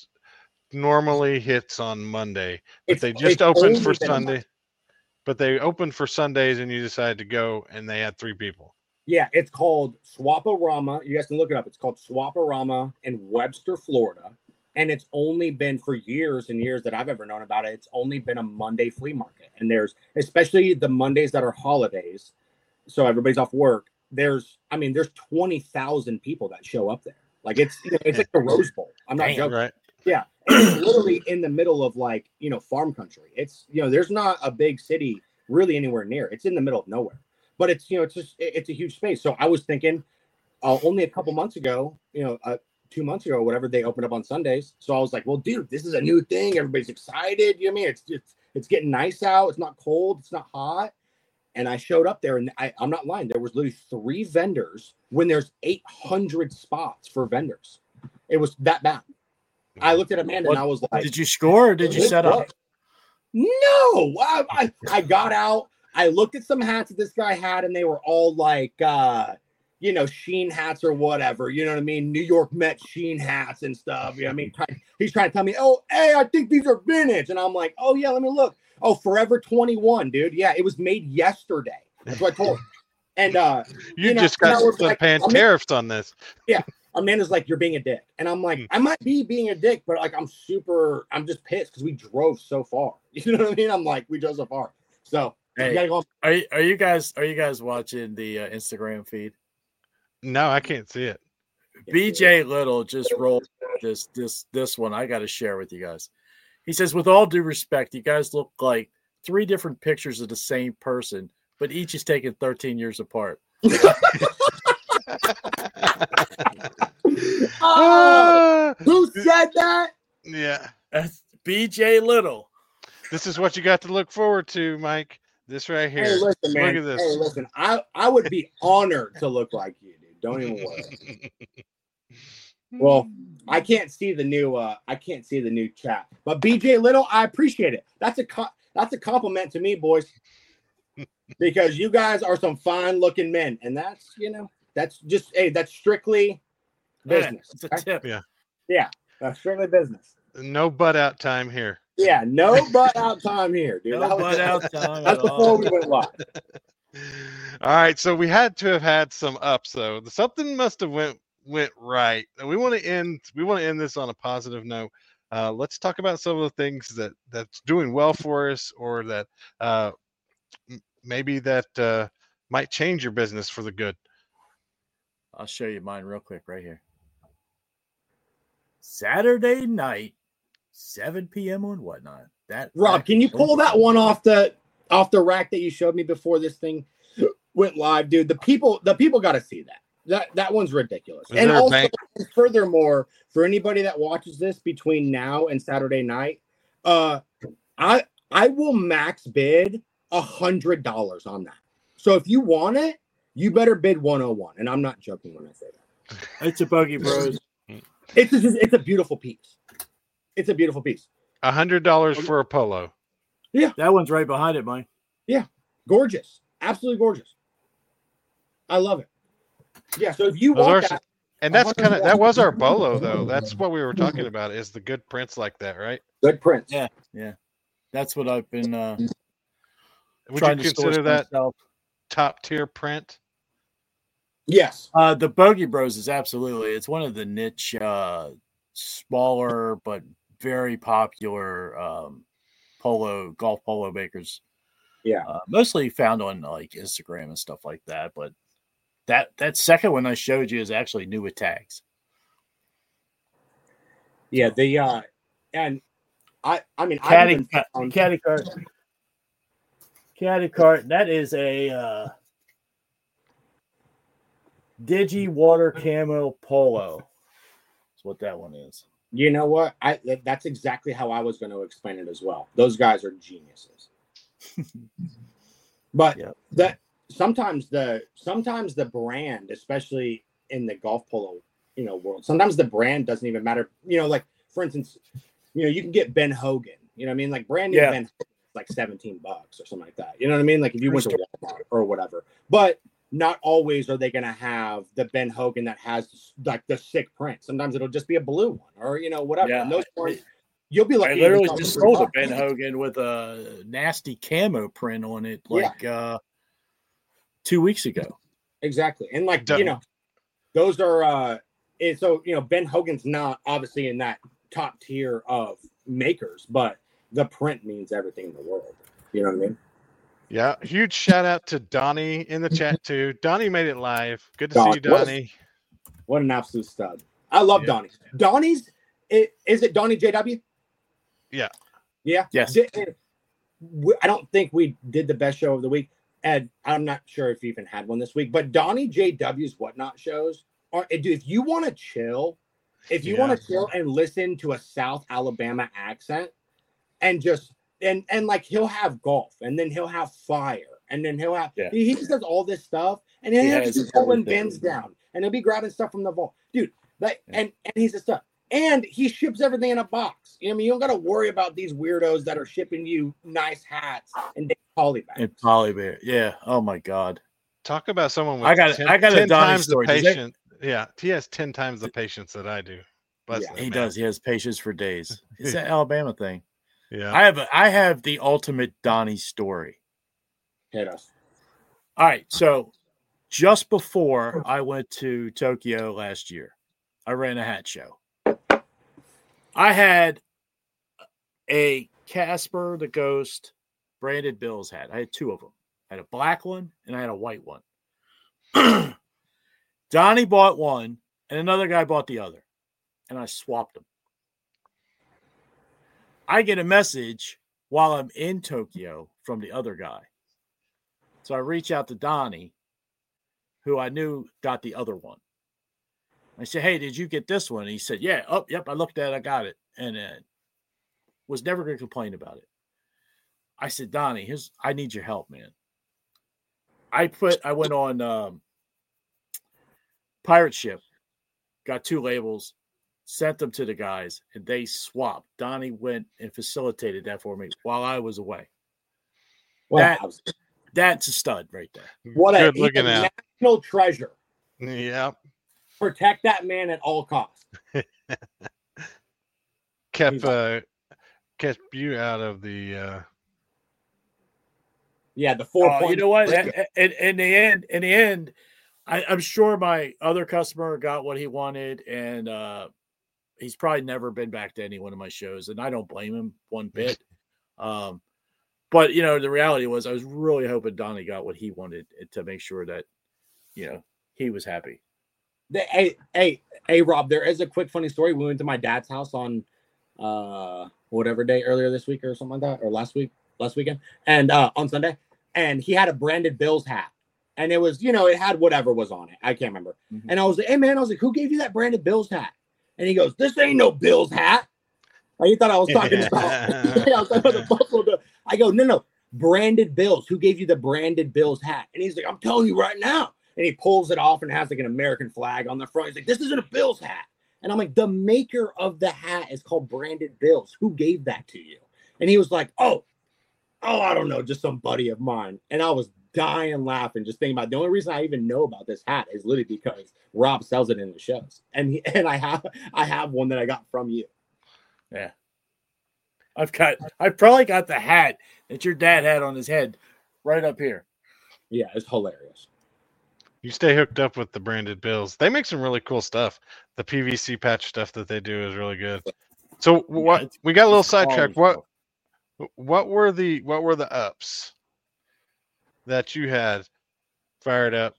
normally hits on Monday, but It's- they just it's opened only for been a month. Sunday. But they opened for Sundays, and you decided to go, and they had three people. Yeah, it's called Swaparama. You guys can look it up. It's called Swaparama in Webster, Florida. And it's only been for years and years that I've ever known about it. It's only been a Monday flea market. And there's, especially the Mondays that are holidays, so everybody's off work. There's, I mean, there's twenty thousand people that show up there. Like it's, you know, it's like the Rose Bowl. I'm not Damn, joking. Right. Yeah. And it's literally in the middle of like, you know, farm country. It's, you know, there's not a big city really anywhere near. It's in the middle of nowhere. But it's, you know, it's just, it's a huge space. So I was thinking uh, only a couple months ago, you know, uh, two months ago or whatever, they opened up on Sundays. So I was like, well, dude, this is a new thing. Everybody's excited. You know what I mean? It's just, it's getting nice out. It's not cold. It's not hot. And I showed up there, and I, I'm not lying. There was literally three vendors when there's eight hundred spots for vendors. It was that bad. I looked at Amanda What- and I was like, Did you score or did you set up? no, I, I, I got out. I looked at some hats that this guy had, and they were all like, uh, you know, Sheen hats or whatever. You know what I mean? New York Mets Sheen hats and stuff. You know what I mean? Trying, he's trying to tell me, oh, hey, I think these are vintage. And I'm like, oh, yeah, let me look. Oh, Forever twenty-one, dude. Yeah, it was made yesterday. That's what I told him. And uh, You, you know, just and I got was some like, paying I'm- tariffs on this. Amanda's like, you're being a dick. And I'm like, Hmm. I might be being a dick, but like, I'm super, I'm just pissed because we drove so far. You know what I mean? I'm like, we drove so far. So, Hey. you gotta go. Are you, are you guys are you guys watching the uh, Instagram feed? No, I can't see it. B J Little just rolled this this this one. I got to share with you guys. He says, with all due respect, you guys look like three different pictures of the same person, but each is taken thirteen years apart. Oh, who said that? Yeah. That's B J Little. This is what you got to look forward to, Mike. This right here. Hey, listen, Look man. at this. Hey, listen. I, I would be honored to look like you, dude. Don't even worry. Well, I can't see the new. Uh, I can't see the new chat. But B J Little, I appreciate it. That's a co- that's a compliment to me, boys, because you guys are some fine looking men, and that's you know that's just hey that's strictly business. It's a tip. Yeah. Yeah, that's strictly business. No butt out time here. Yeah, no butt out time here, dude. No That was- butt out time That's at before all. we went live. All right, so we had to have had some ups though. Something must have went went right. And we want to end we want to end this on a positive note. Uh, let's talk about some of the things that that's doing well for us, or that uh, m- maybe that uh, might change your business for the good. I'll show you mine real quick right here. Saturday night, seven p.m. on Whatnot. That Rob, can you pull that one off the off the rack that you showed me before this thing went live, dude? The people, the people got to see that. That that one's ridiculous. Is And there a also, bank? furthermore, for anybody that watches this between now and Saturday night, uh, I I will max bid a hundred dollars on that. So if you want it, you better bid one oh one. And I'm not joking when I say that. It's a Buggy Bros. It's just, it's a beautiful piece. It's a beautiful piece. A hundred dollars for a polo. That one's right behind it, Mike. Gorgeous. Absolutely gorgeous. I love it. Yeah, so if you Those want are- that, And that's kind of that $100 was our bolo though. That's what we were talking about, is the good prints like that, right? good prints. Yeah, yeah. That's what I've been uh, Would trying you to source consider that myself. top tier print? Yes. Uh, the Bogey Bros is absolutely. It's one of the niche, uh, smaller but very popular um, polo golf polo makers. Yeah. Uh, mostly found on like Instagram and stuff like that. But that that second one I showed you is actually new with tags. Yeah, the uh and I I mean I've Caddy, even found- caddy cart, caddy cart. That is a uh, Digi Water Camo Polo. That's what that one is. you know what? I that- that's exactly how I was going to explain it as well. Those guys are geniuses. But Yep. that sometimes the sometimes the brand, especially in the golf polo, you know, world, sometimes the brand doesn't even matter. You know, like for instance, you know, you can get Ben Hogan. You know what I mean? Like brand new Yeah. Ben Hogan is like seventeen bucks or something like that. You know what I mean? Like if you went to Walmart or whatever. But not always are they going to have the Ben Hogan that has like the sick print. Sometimes it'll just be a blue one or, you know, whatever. Yeah. And those ones, you'll be like, I literally just sold a Ben Hogan with a nasty camo print on it like yeah. uh, two weeks ago. Exactly. And like, Done. you know, those are, uh, and so, you know, Ben Hogan's not obviously in that top tier of makers, but the print means everything in the world. You know what I mean? Yeah. Huge shout out to Donnie in the chat too. Donnie made it live. Good to Don, see you, Donnie. What, what an absolute stud. I love yeah. Donnie. Donnie's, it, is it Donnie J W? Yeah. Yeah. Yes. I don't think we did the best show of the week. Ed, I'm not sure if you even had one this week, but Donnie J W's Whatnot shows are, dude, if you want to chill, if you yeah. want to chill and listen to a South Alabama accent and just, and, and like he'll have golf and then he'll have fire and then he'll have, yeah. he, he just does all this stuff and then he'll be pulling bins down and he'll be grabbing stuff from the vault. Dude, like, yeah. and, and he's a stuff. And he ships everything in a box. You know what I mean? You don't got to worry about these weirdos that are shipping you nice hats and poly bags. And poly bear. Yeah. Oh my God. Talk about someone with I got ten, I got ten a Donnie times story. the patience. Yeah. He has ten times the patience that I do. Bless yeah, him, he man. does. He has patience for days. It's that Alabama thing. Yeah. I have a, I have the ultimate Donnie story. Hit us. All right. So just before I went to Tokyo last year, I ran a hat show. I had a Casper the Ghost branded Bills hat. I had two of them. I had a black one and I had a white one. Donnie bought one and another guy bought the other. And I swapped them. I get a message while I'm in Tokyo from the other guy. So I reach out to Donnie, who I knew got the other one. I said, hey, did you get this one? And he said, yeah. Oh, yep. I looked at it. I got it. And uh, was never going to complain about it. I said, Donnie, here's, I need your help, man. I put, I went on um, Pirate Ship, got two labels, sent them to the guys, and they swapped. Donnie went and facilitated that for me while I was away. Wow. That, that's a stud right there. What a, Good looking a out. national treasure. Yep. Protect that man at all costs. kept uh, kept you out of the. Uh... Yeah, the four. Uh, you know what? In, in, in the end, in the end, I, I'm sure my other customer got what he wanted, and uh, he's probably never been back to any one of my shows, and I don't blame him one bit. Um, but you know, the reality was, I was really hoping Donnie got what he wanted to make sure that, you know, he was happy. The, hey, hey, hey, Rob, there is a quick funny story. We went to my dad's house on uh, whatever day earlier this week or something like that, or last week, last weekend, and uh, on Sunday, and he had a branded Bills hat, and it was, you know, it had whatever was on it. I can't remember. Mm-hmm. And I was like, hey, man, I was like, who gave you that branded Bills hat? And he goes, this ain't no Bills hat. Like, he thought I was talking about, yeah, I was talking about the Buffalo Bills. I go, no, no, branded Bills. Who gave you the branded Bills hat? And he's like, I'm telling you right now. And he pulls it off and has like an American flag on the front. He's like, this isn't a Bills hat. And I'm like, the maker of the hat is called Branded Bills. Who gave that to you? And he was like, oh, oh, I don't know, just some buddy of mine. And I was dying laughing, just thinking about the only reason I even know about this hat is literally because Rob sells it in the shows. And he, and I have I have one that I got from you. Yeah. I've got I've probably got the hat that your dad had on his head right up here. Yeah, it's hilarious. You stay hooked up with the Branded Bills. They make some really cool stuff. The P V C patch stuff that they do is really good. So what yeah, we got a little sidetrack. What what were the what were the ups that you had fired up?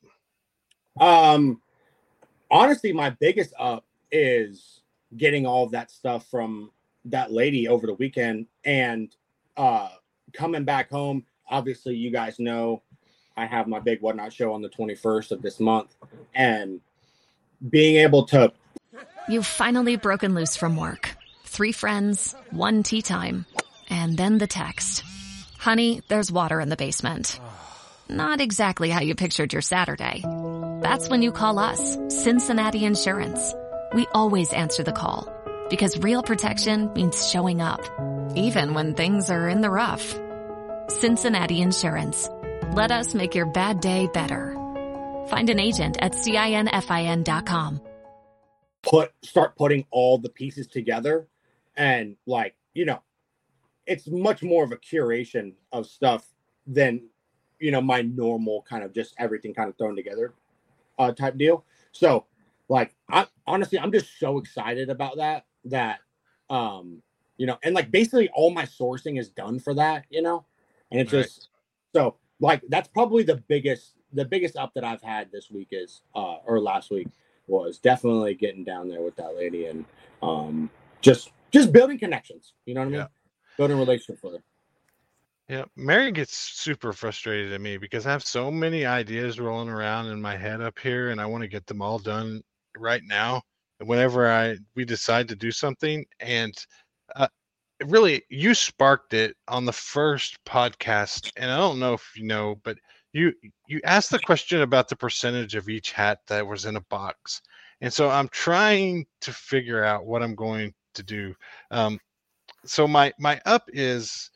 Um honestly, my biggest up is getting all of that stuff from that lady over the weekend and uh coming back home. Obviously, you guys know I have my big Whatnot show on the twenty-first of this month, and being able to. You've finally broken loose from work. Three friends, one tea time, and then the text. Honey, there's water in the basement. Not exactly how you pictured your Saturday. That's when you call us, Cincinnati Insurance. We always answer the call. Because real protection means showing up, even when things are in the rough. Cincinnati Insurance. Let us make your bad day better. Find an agent at cinfin dot com. Put start putting all the pieces together, and like you know, it's much more of a curation of stuff than you know my normal kind of just everything kind of thrown together uh, type deal. So like I honestly I'm just so excited about that that um you know and like basically all my sourcing is done for that, you know, and it's just right. So like that's probably the biggest the biggest up that I've had this week is uh or last week was definitely getting down there with that lady and um just just building connections, you know what I mean? Yeah. Building relationships with her. Yeah, Mary gets super frustrated at me because I have so many ideas rolling around in my head up here, and I want to get them all done right now. And whenever I we decide to do something, and uh, really, you sparked it on the first podcast, and I don't know if you know, but you you asked the question about the percentage of each hat that was in a box, and so I'm trying to figure out what I'm going to do. Um, so my my up is.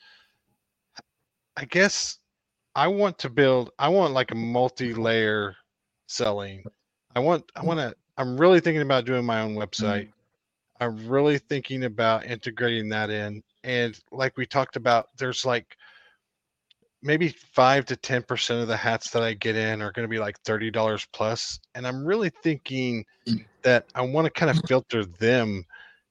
I guess I want to build, I want like a multi-layer selling. I want, I want to, I'm really thinking about doing my own website. I'm really thinking about integrating that in. And like we talked about, there's like maybe five to ten percent of the hats that I get in are going to be like thirty dollars plus. And I'm really thinking that I want to kind of filter them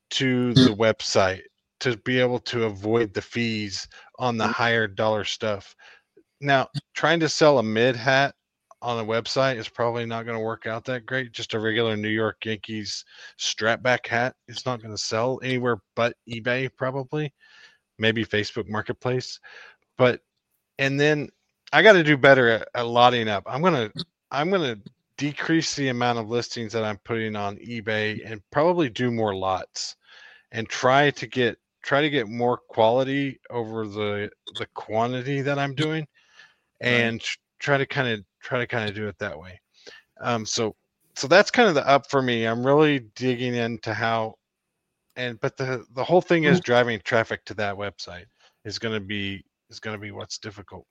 to the website to be able to avoid the fees on the higher dollar stuff. Now, trying to sell a mid hat on a website is probably not going to work out that great. Just a regular New York Yankees strap back hat is not going to sell anywhere but eBay, probably, maybe Facebook Marketplace. But, and then I got to do better at, at lotting up. I'm going to, I'm going to decrease the amount of listings that I'm putting on eBay and probably do more lots and try to get, try to get more quality over the the quantity that I'm doing, and right. try to kind of try to kind of do it that way. Um, so so that's kind of the up for me. I'm really digging into how, and but the the whole thing is driving traffic to that website is going to be is going to be what's difficult.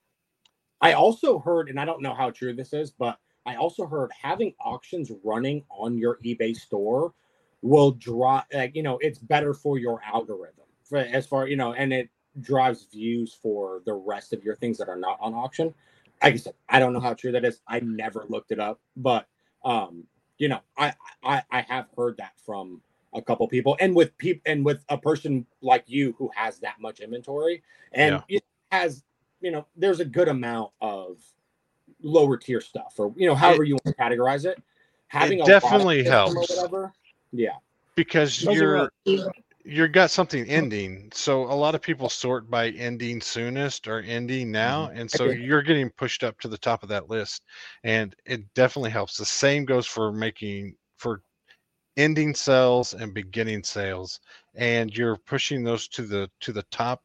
I also heard, and I don't know how true this is, but I also heard having auctions running on your eBay store will draw, like, you know, it's better for your algorithm. As far you know, and it drives views for the rest of your things that are not on auction. Like I said, I don't know how true that is. I never looked it up, but um, you know, I, I I have heard that from a couple people, and with people, and with a person like you who has that much inventory, and yeah. it has, you know, there's a good amount of lower tier stuff, or you know, however it, you want to categorize it. Having it a definitely helps, or whatever, yeah, because Those you're. You got something ending. So a lot of people sort by ending soonest or ending now. And so you're getting pushed up to the top of that list. And it definitely helps. The same goes for making for ending sales and beginning sales. And you're pushing those to the to the top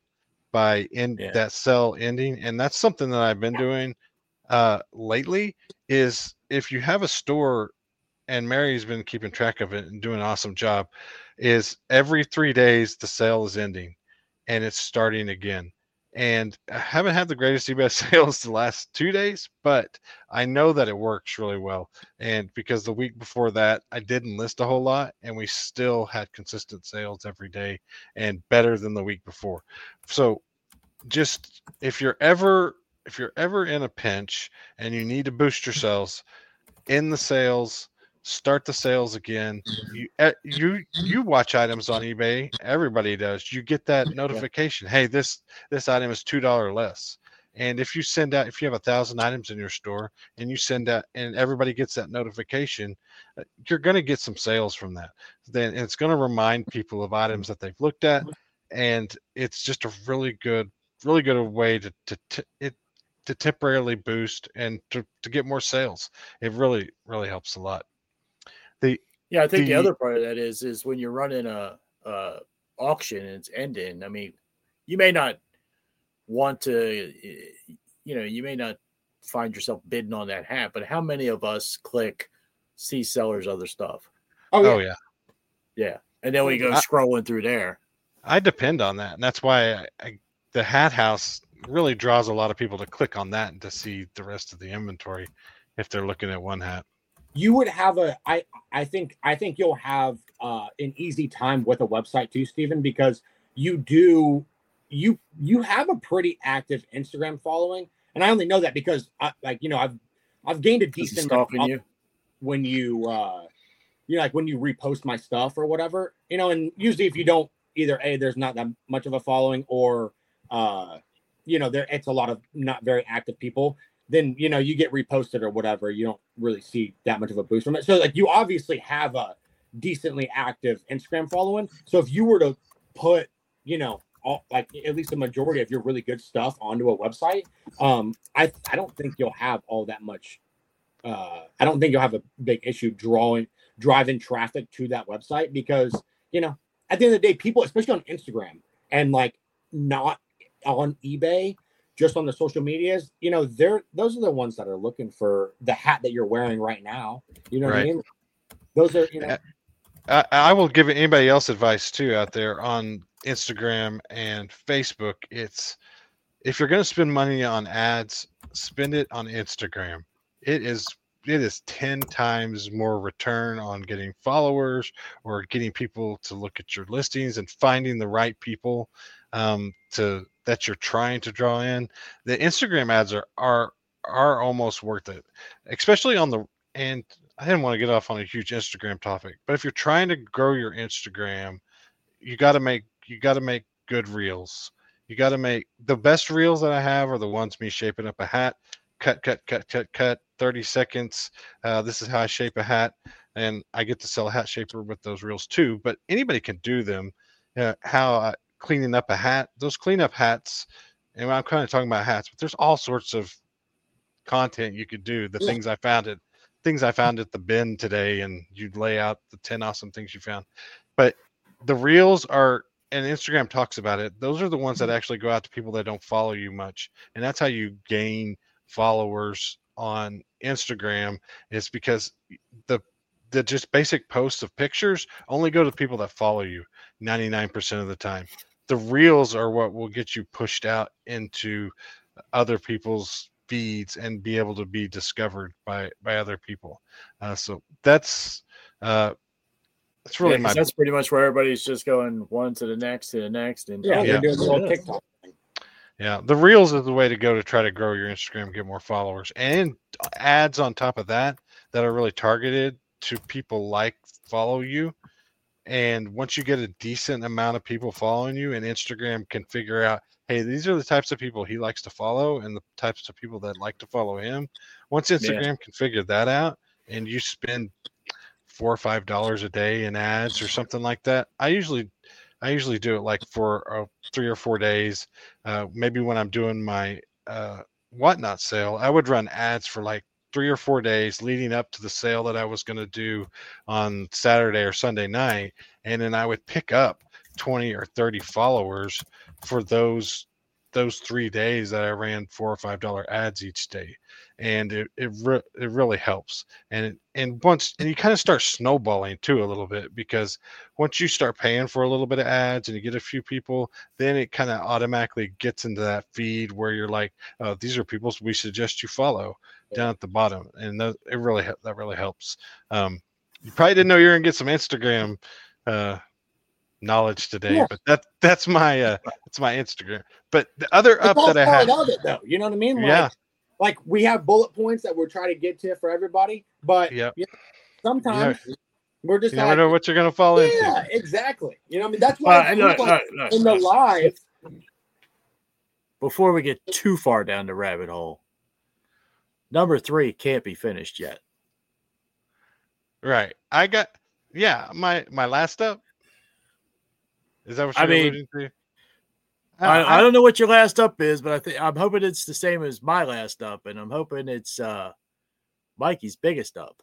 by end yeah. that sell ending. And that's something that I've been doing uh lately is if you have a store, and Mary's been keeping track of it and doing an awesome job, is every three days the sale is ending and it's starting again. And I haven't had the greatest eBay sales the last two days, but I know that it works really well. And because the week before that, I didn't list a whole lot and we still had consistent sales every day and better than the week before. So just if you're ever, if you're ever in a pinch and you need to boost your sales, in the sales, start the sales again. You you you watch items on eBay. Everybody does. You get that notification. Hey, this this item is two dollars less. And if you send out, if you have a thousand items in your store and you send out, and everybody gets that notification, you're going to get some sales from that. Then it's going to remind people of items that they've looked at, and it's just a really good, really good way to to, to it to temporarily boost and to to get more sales. It really really helps a lot. The, yeah, I think the, the other part of that is is when you're running a, a auction and it's ending. I mean, you may not want to, you know, you may not find yourself bidding on that hat, but how many of us click see sellers other stuff? Oh yeah, oh, yeah. yeah. And then we go I, scrolling through there. I depend on that. And that's why I, I, the Hat House really draws a lot of people to click on that and to see the rest of the inventory if they're looking at one hat. You would have a I I think I think you'll have uh an easy time with a website too, Stephen, because you do you you have a pretty active Instagram following. And I only know that because I like you know I've I've gained a decent stalking you when you uh you know like when you repost my stuff or whatever, you know, and usually if you don't either A, there's not that much of a following, or uh you know, there it's a lot of not very active people, then you know you get reposted or whatever, you don't really see that much of a boost from it. So like you obviously have a decently active Instagram following. So if you were to put, you know, all, like at least a majority of your really good stuff onto a website, um, I I don't think you'll have all that much. Uh, I don't think you'll have a big issue drawing driving traffic to that website because you know at the end of the day, people, especially on Instagram and like not on eBay, just on the social medias, you know, they're those are the ones that are looking for the hat that you're wearing right now. You know what Right. I mean? Those are, you know, I, I will give anybody else advice too out there on Instagram and Facebook. It's if you're going to spend money on ads, spend it on Instagram. It is it is ten times more return on getting followers or getting people to look at your listings and finding the right people um, to that you're trying to draw in. The Instagram ads are are are almost worth it, especially on the and I didn't want to get off on a huge Instagram topic, but if you're trying to grow your Instagram, you got to make you got to make good reels. You got to make the best reels that I have are the ones me shaping up a hat, cut, cut, cut, cut, cut, thirty seconds. Uh, this is how I shape a hat, and I get to sell a hat shaper with those reels too. But anybody can do them. Uh, how uh, cleaning up a hat, those cleanup hats, and I'm kind of talking about hats, but there's all sorts of content you could do. The Yeah. things I found at things I found at the bin today, and you'd lay out the ten awesome things you found. But the reels are, and Instagram talks about it, those are the ones that actually go out to people that don't follow you much. And that's how you gain followers on Instagram, is because the the just basic posts of pictures only go to people that follow you ninety-nine percent of the time. The reels are what will get you pushed out into other people's feeds and be able to be discovered by by other people. Uh, so that's uh, that's really Yeah, 'cause my that's pretty much where everybody's just going one to the next to the next, and yeah, oh, they're Yeah. doing the whole yeah. TikTok thing. yeah. The reels is the way to go to try to grow your Instagram, get more followers, and ads on top of that that are really targeted to people like follow you. And once you get a decent amount of people following you, and Instagram can figure out, hey, these are the types of people he likes to follow and the types of people that like to follow him. Once Instagram can figure that out, and you spend four or five dollars a day in ads or something like that, I usually, I usually do it like for uh, three or four days. Uh, maybe when I'm doing my uh, whatnot sale, I would run ads for like three or four days leading up to the sale that I was going to do on Saturday or Sunday night. And then I would pick up twenty or thirty followers for those, those three days that I ran four or five dollar ads each day. And it, it, re- it really helps. And, it, and once, and you kind of start snowballing too a little bit, because once you start paying for a little bit of ads and you get a few people, then it kind of automatically gets into that feed where you're like, oh, these are people we suggest you follow down at the bottom. And that, it really, that really helps. Um, you probably didn't know you were gonna get some Instagram uh, knowledge today, Yeah. but that that's my, uh, that's my Instagram. But the other It's up all that I part have, of it, though. You know what I mean? Like, yeah, like we have bullet points that we're trying to get to for everybody, but Yep. you know, sometimes we're just you never like, know what you're gonna fall into. yeah, exactly. You know what I mean? That's Uh, why no, it's no, like no, in the no. live. Before we get too far down the rabbit hole, number three can't be finished yet. Right. I got, yeah, my my last up. Is that what I you're mean, alluding to? I, I don't know what your last up is, but I think I'm hoping it's the same as my last up, and I'm hoping it's uh, Mikey's biggest up.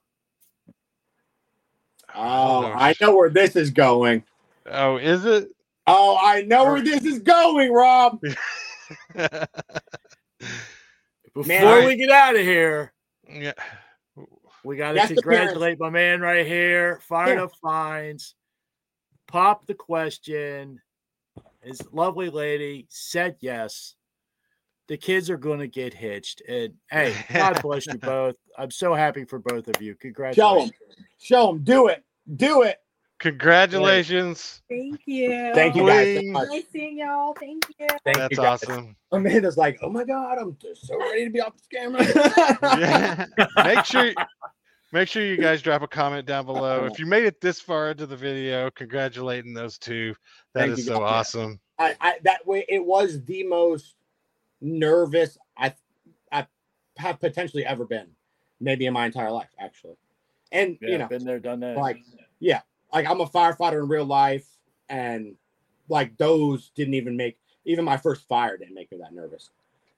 Oh, I know where this is going. Oh, is it? Oh, I know where this is going, Rob. Before Man, we get out of here, Yeah. we got to That's the congratulate my man right here, Fired Yeah. Up Finds. popped the question. His lovely lady said yes. The kids are going to get hitched. And hey, God bless you both. I'm so happy for both of you. Congratulations. Show them. Show them. Do it. Do it. Congratulations. Thank you. Thank you guys so much. Nice seeing y'all. Thank you. Thank That's you guys. awesome. Amanda's like, oh my God, I'm just so ready to be off this camera. Yeah. Make sure make sure you guys drop a comment down below. If you made it this far into the video, congratulating those two. That Thank is you, so guys. awesome. I, I that way it was the most nervous I I have potentially ever been, maybe in my entire life, actually. And Yeah, you know, been there, done that. like yeah, like I'm a firefighter in real life, and like those didn't even make even my first fire didn't make me that nervous.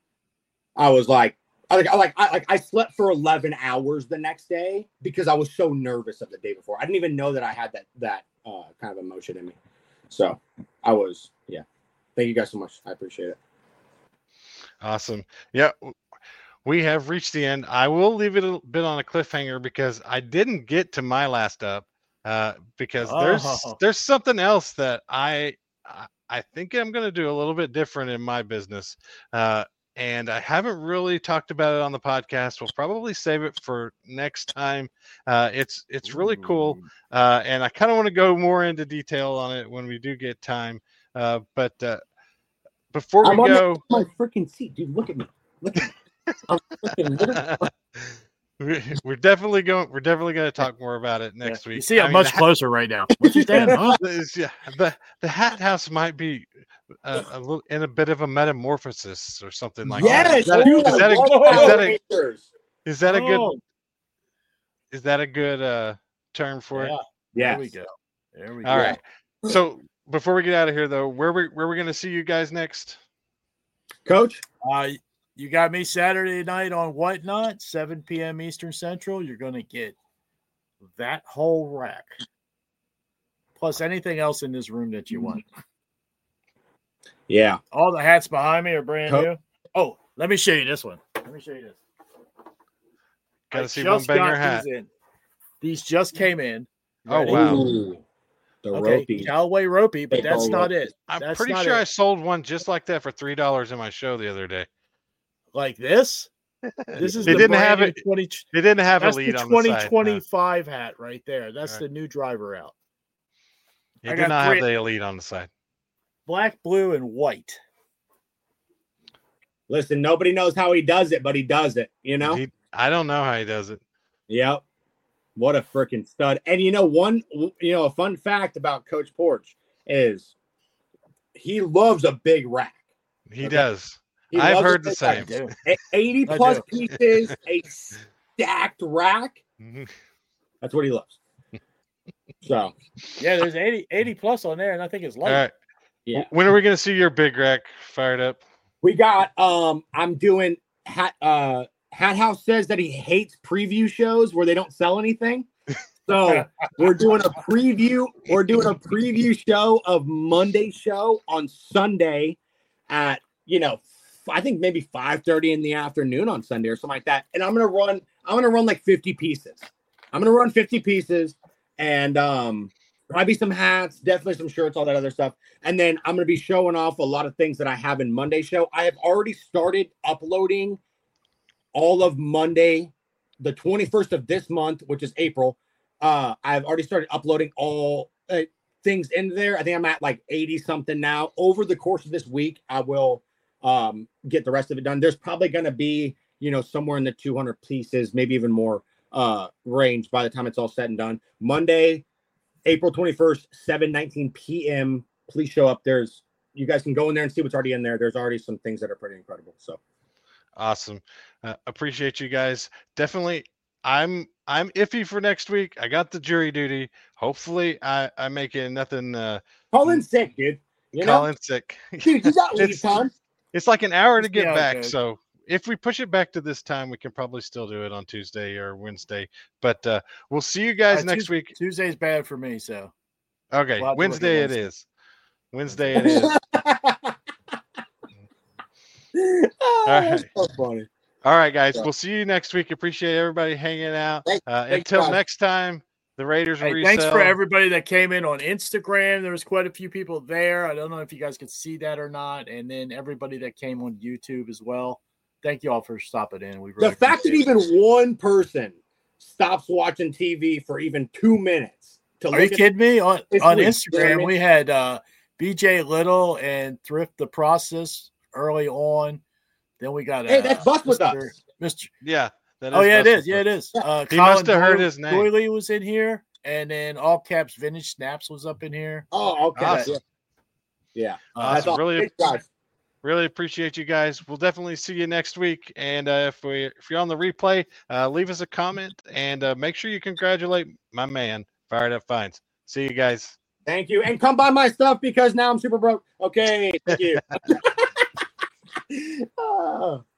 I was like, I like, I like, I like, I slept for eleven hours the next day because I was so nervous of the day before. I didn't even know that I had that that uh, kind of emotion in me. So I was, yeah. Thank you guys so much. I appreciate it. Awesome. Yeah, we have reached the end. I will leave it a bit on a cliffhanger because I didn't get to my last up. Uh, because there's Oh. there's something else that I I, I think I'm going to do a little bit different in my business, uh, and I haven't really talked about it on the podcast. We'll probably save it for next time. Uh, it's it's really cool, uh, and I kind of want to go more into detail on it when we do get time. Uh, but uh, before we I'm on go, my freaking seat, dude. Look at me. Look at me. I'm freaking literally- we- we're definitely going. We're definitely going to talk more about it next Yeah. week. You see, I I'm mean, much closer right now. What you saying? Huh? Is- yeah, the the Hat House might be a, a little in a bit of a metamorphosis or something like Yes, that. dude, Is that, I a, love is that a Rangers. is that a good Oh, is that a good uh term for it? yeah. Yes. There we go. There we go. All right. So before we get out of here, though, where we where we going to see you guys next? Coach. Uh, you got me Saturday night on Whatnot, seven p.m. Eastern Central. You're going to get that whole rack, plus anything else in this room that you want. Yeah. All the hats behind me are brand Co- new. Oh, let me show you this one. Let me show you this. Got I to see one just banger got hat. These, in. These just came in. Oh Ready? wow! Ooh, the Okay, ropey. Callaway Ropey, but They that's call not ropey. it. I'm That's pretty not sure it. I sold one just like that for three dollars in my show the other day. Like this. This is They the didn't brand have new it- twenty. They didn't have a That's lead the on the twenty side. twenty-five hat right there. That's Right. the new driver out. It I did got not three- have the elite on the side. Black, blue, and white. Listen, nobody knows how he does it, but he does it. You know. He, I don't know how he does it. Yep. What a freaking stud. And you know, one, you know, a fun fact about Coach Porch is he loves a big rack. He Okay. does. He I've loves a heard the big same. rack. A- eighty I plus do. pieces, a stacked rack. Mhm. That's what he loves. So, Yeah, there's eighty, eighty plus on there, and I think it's All light. right. yeah. When are we going to see your big rack fired up? We got, um, I'm doing, hat, uh, Hat House says that he hates preview shows where they don't sell anything. So we're doing a preview. We're doing a preview show of Monday's show on Sunday at, you know, I think maybe five thirty in the afternoon on Sunday or something like that. And I'm going to run, I'm going to run like fifty pieces. I'm going to run fifty pieces and um, probably some hats, definitely some shirts, all that other stuff. And then I'm going to be showing off a lot of things that I have in Monday's show. I have already started uploading all of Monday, the twenty-first of this month, which is April. Uh, I've already started uploading all uh, things in there. I think I'm at like eighty something now. Over the course of this week, I will um, get the rest of it done. There's probably going to be, you know, somewhere in the two hundred pieces, maybe even more uh, range by the time it's all said and done. Monday, April twenty-first, seven nineteen p.m. Please show up. There's, you guys can go in there and see what's already in there. There's already some things that are pretty incredible. So. Awesome. Uh, appreciate you guys. Definitely. I'm I'm iffy for next week. I got the jury duty. Hopefully I, I make it nothing uh Call in sick, dude. You know? call in sick. Dude, you got leave It's- time. It's like an hour to Let's get see how it back. goes. So if we push it back to this time, we can probably still do it on Tuesday or Wednesday. But uh, we'll see you guys Uh, next Tues- week. Tuesday's bad for me, so Okay, we'll have to look at Wednesday it Wednesday. is. Wednesday it is. Oh, that's right. so funny. All right, guys. Yeah. We'll see you next week. Appreciate everybody hanging out. Thank- Uh, thanks, until guys. next time, the Raiders Hey, resale. thanks for everybody that came in on Instagram. There was quite a few people there. I don't know if you guys could see that or not. And then everybody that came on YouTube as well. Thank you all for stopping in. We really the fact that appreciate even one person stops watching T V for even two minutes. To Are you kidding me? On, It's on weird. Instagram, You know what I mean? we had uh, B J Little and Thrift the Process early on. Then we got uh, Hey, that's Bus with Mister us. Mister Yeah. That Oh, yeah, it Buster is. Yeah, it is. Uh, He Colin must have heard Doyle- his name. Doyley was in here. And then All Caps Vintage Snaps was up in here. Oh, okay. Awesome. Yeah. Uh, That's Awesome. all. Really, Thanks, guys. really appreciate you guys. We'll definitely see you next week. And uh, if we if you're on the replay, uh, leave us a comment and uh, make sure you congratulate my man, Fired Up Fines. See you guys. Thank you. And come buy my stuff because now I'm super broke. Okay. Thank you. Oh.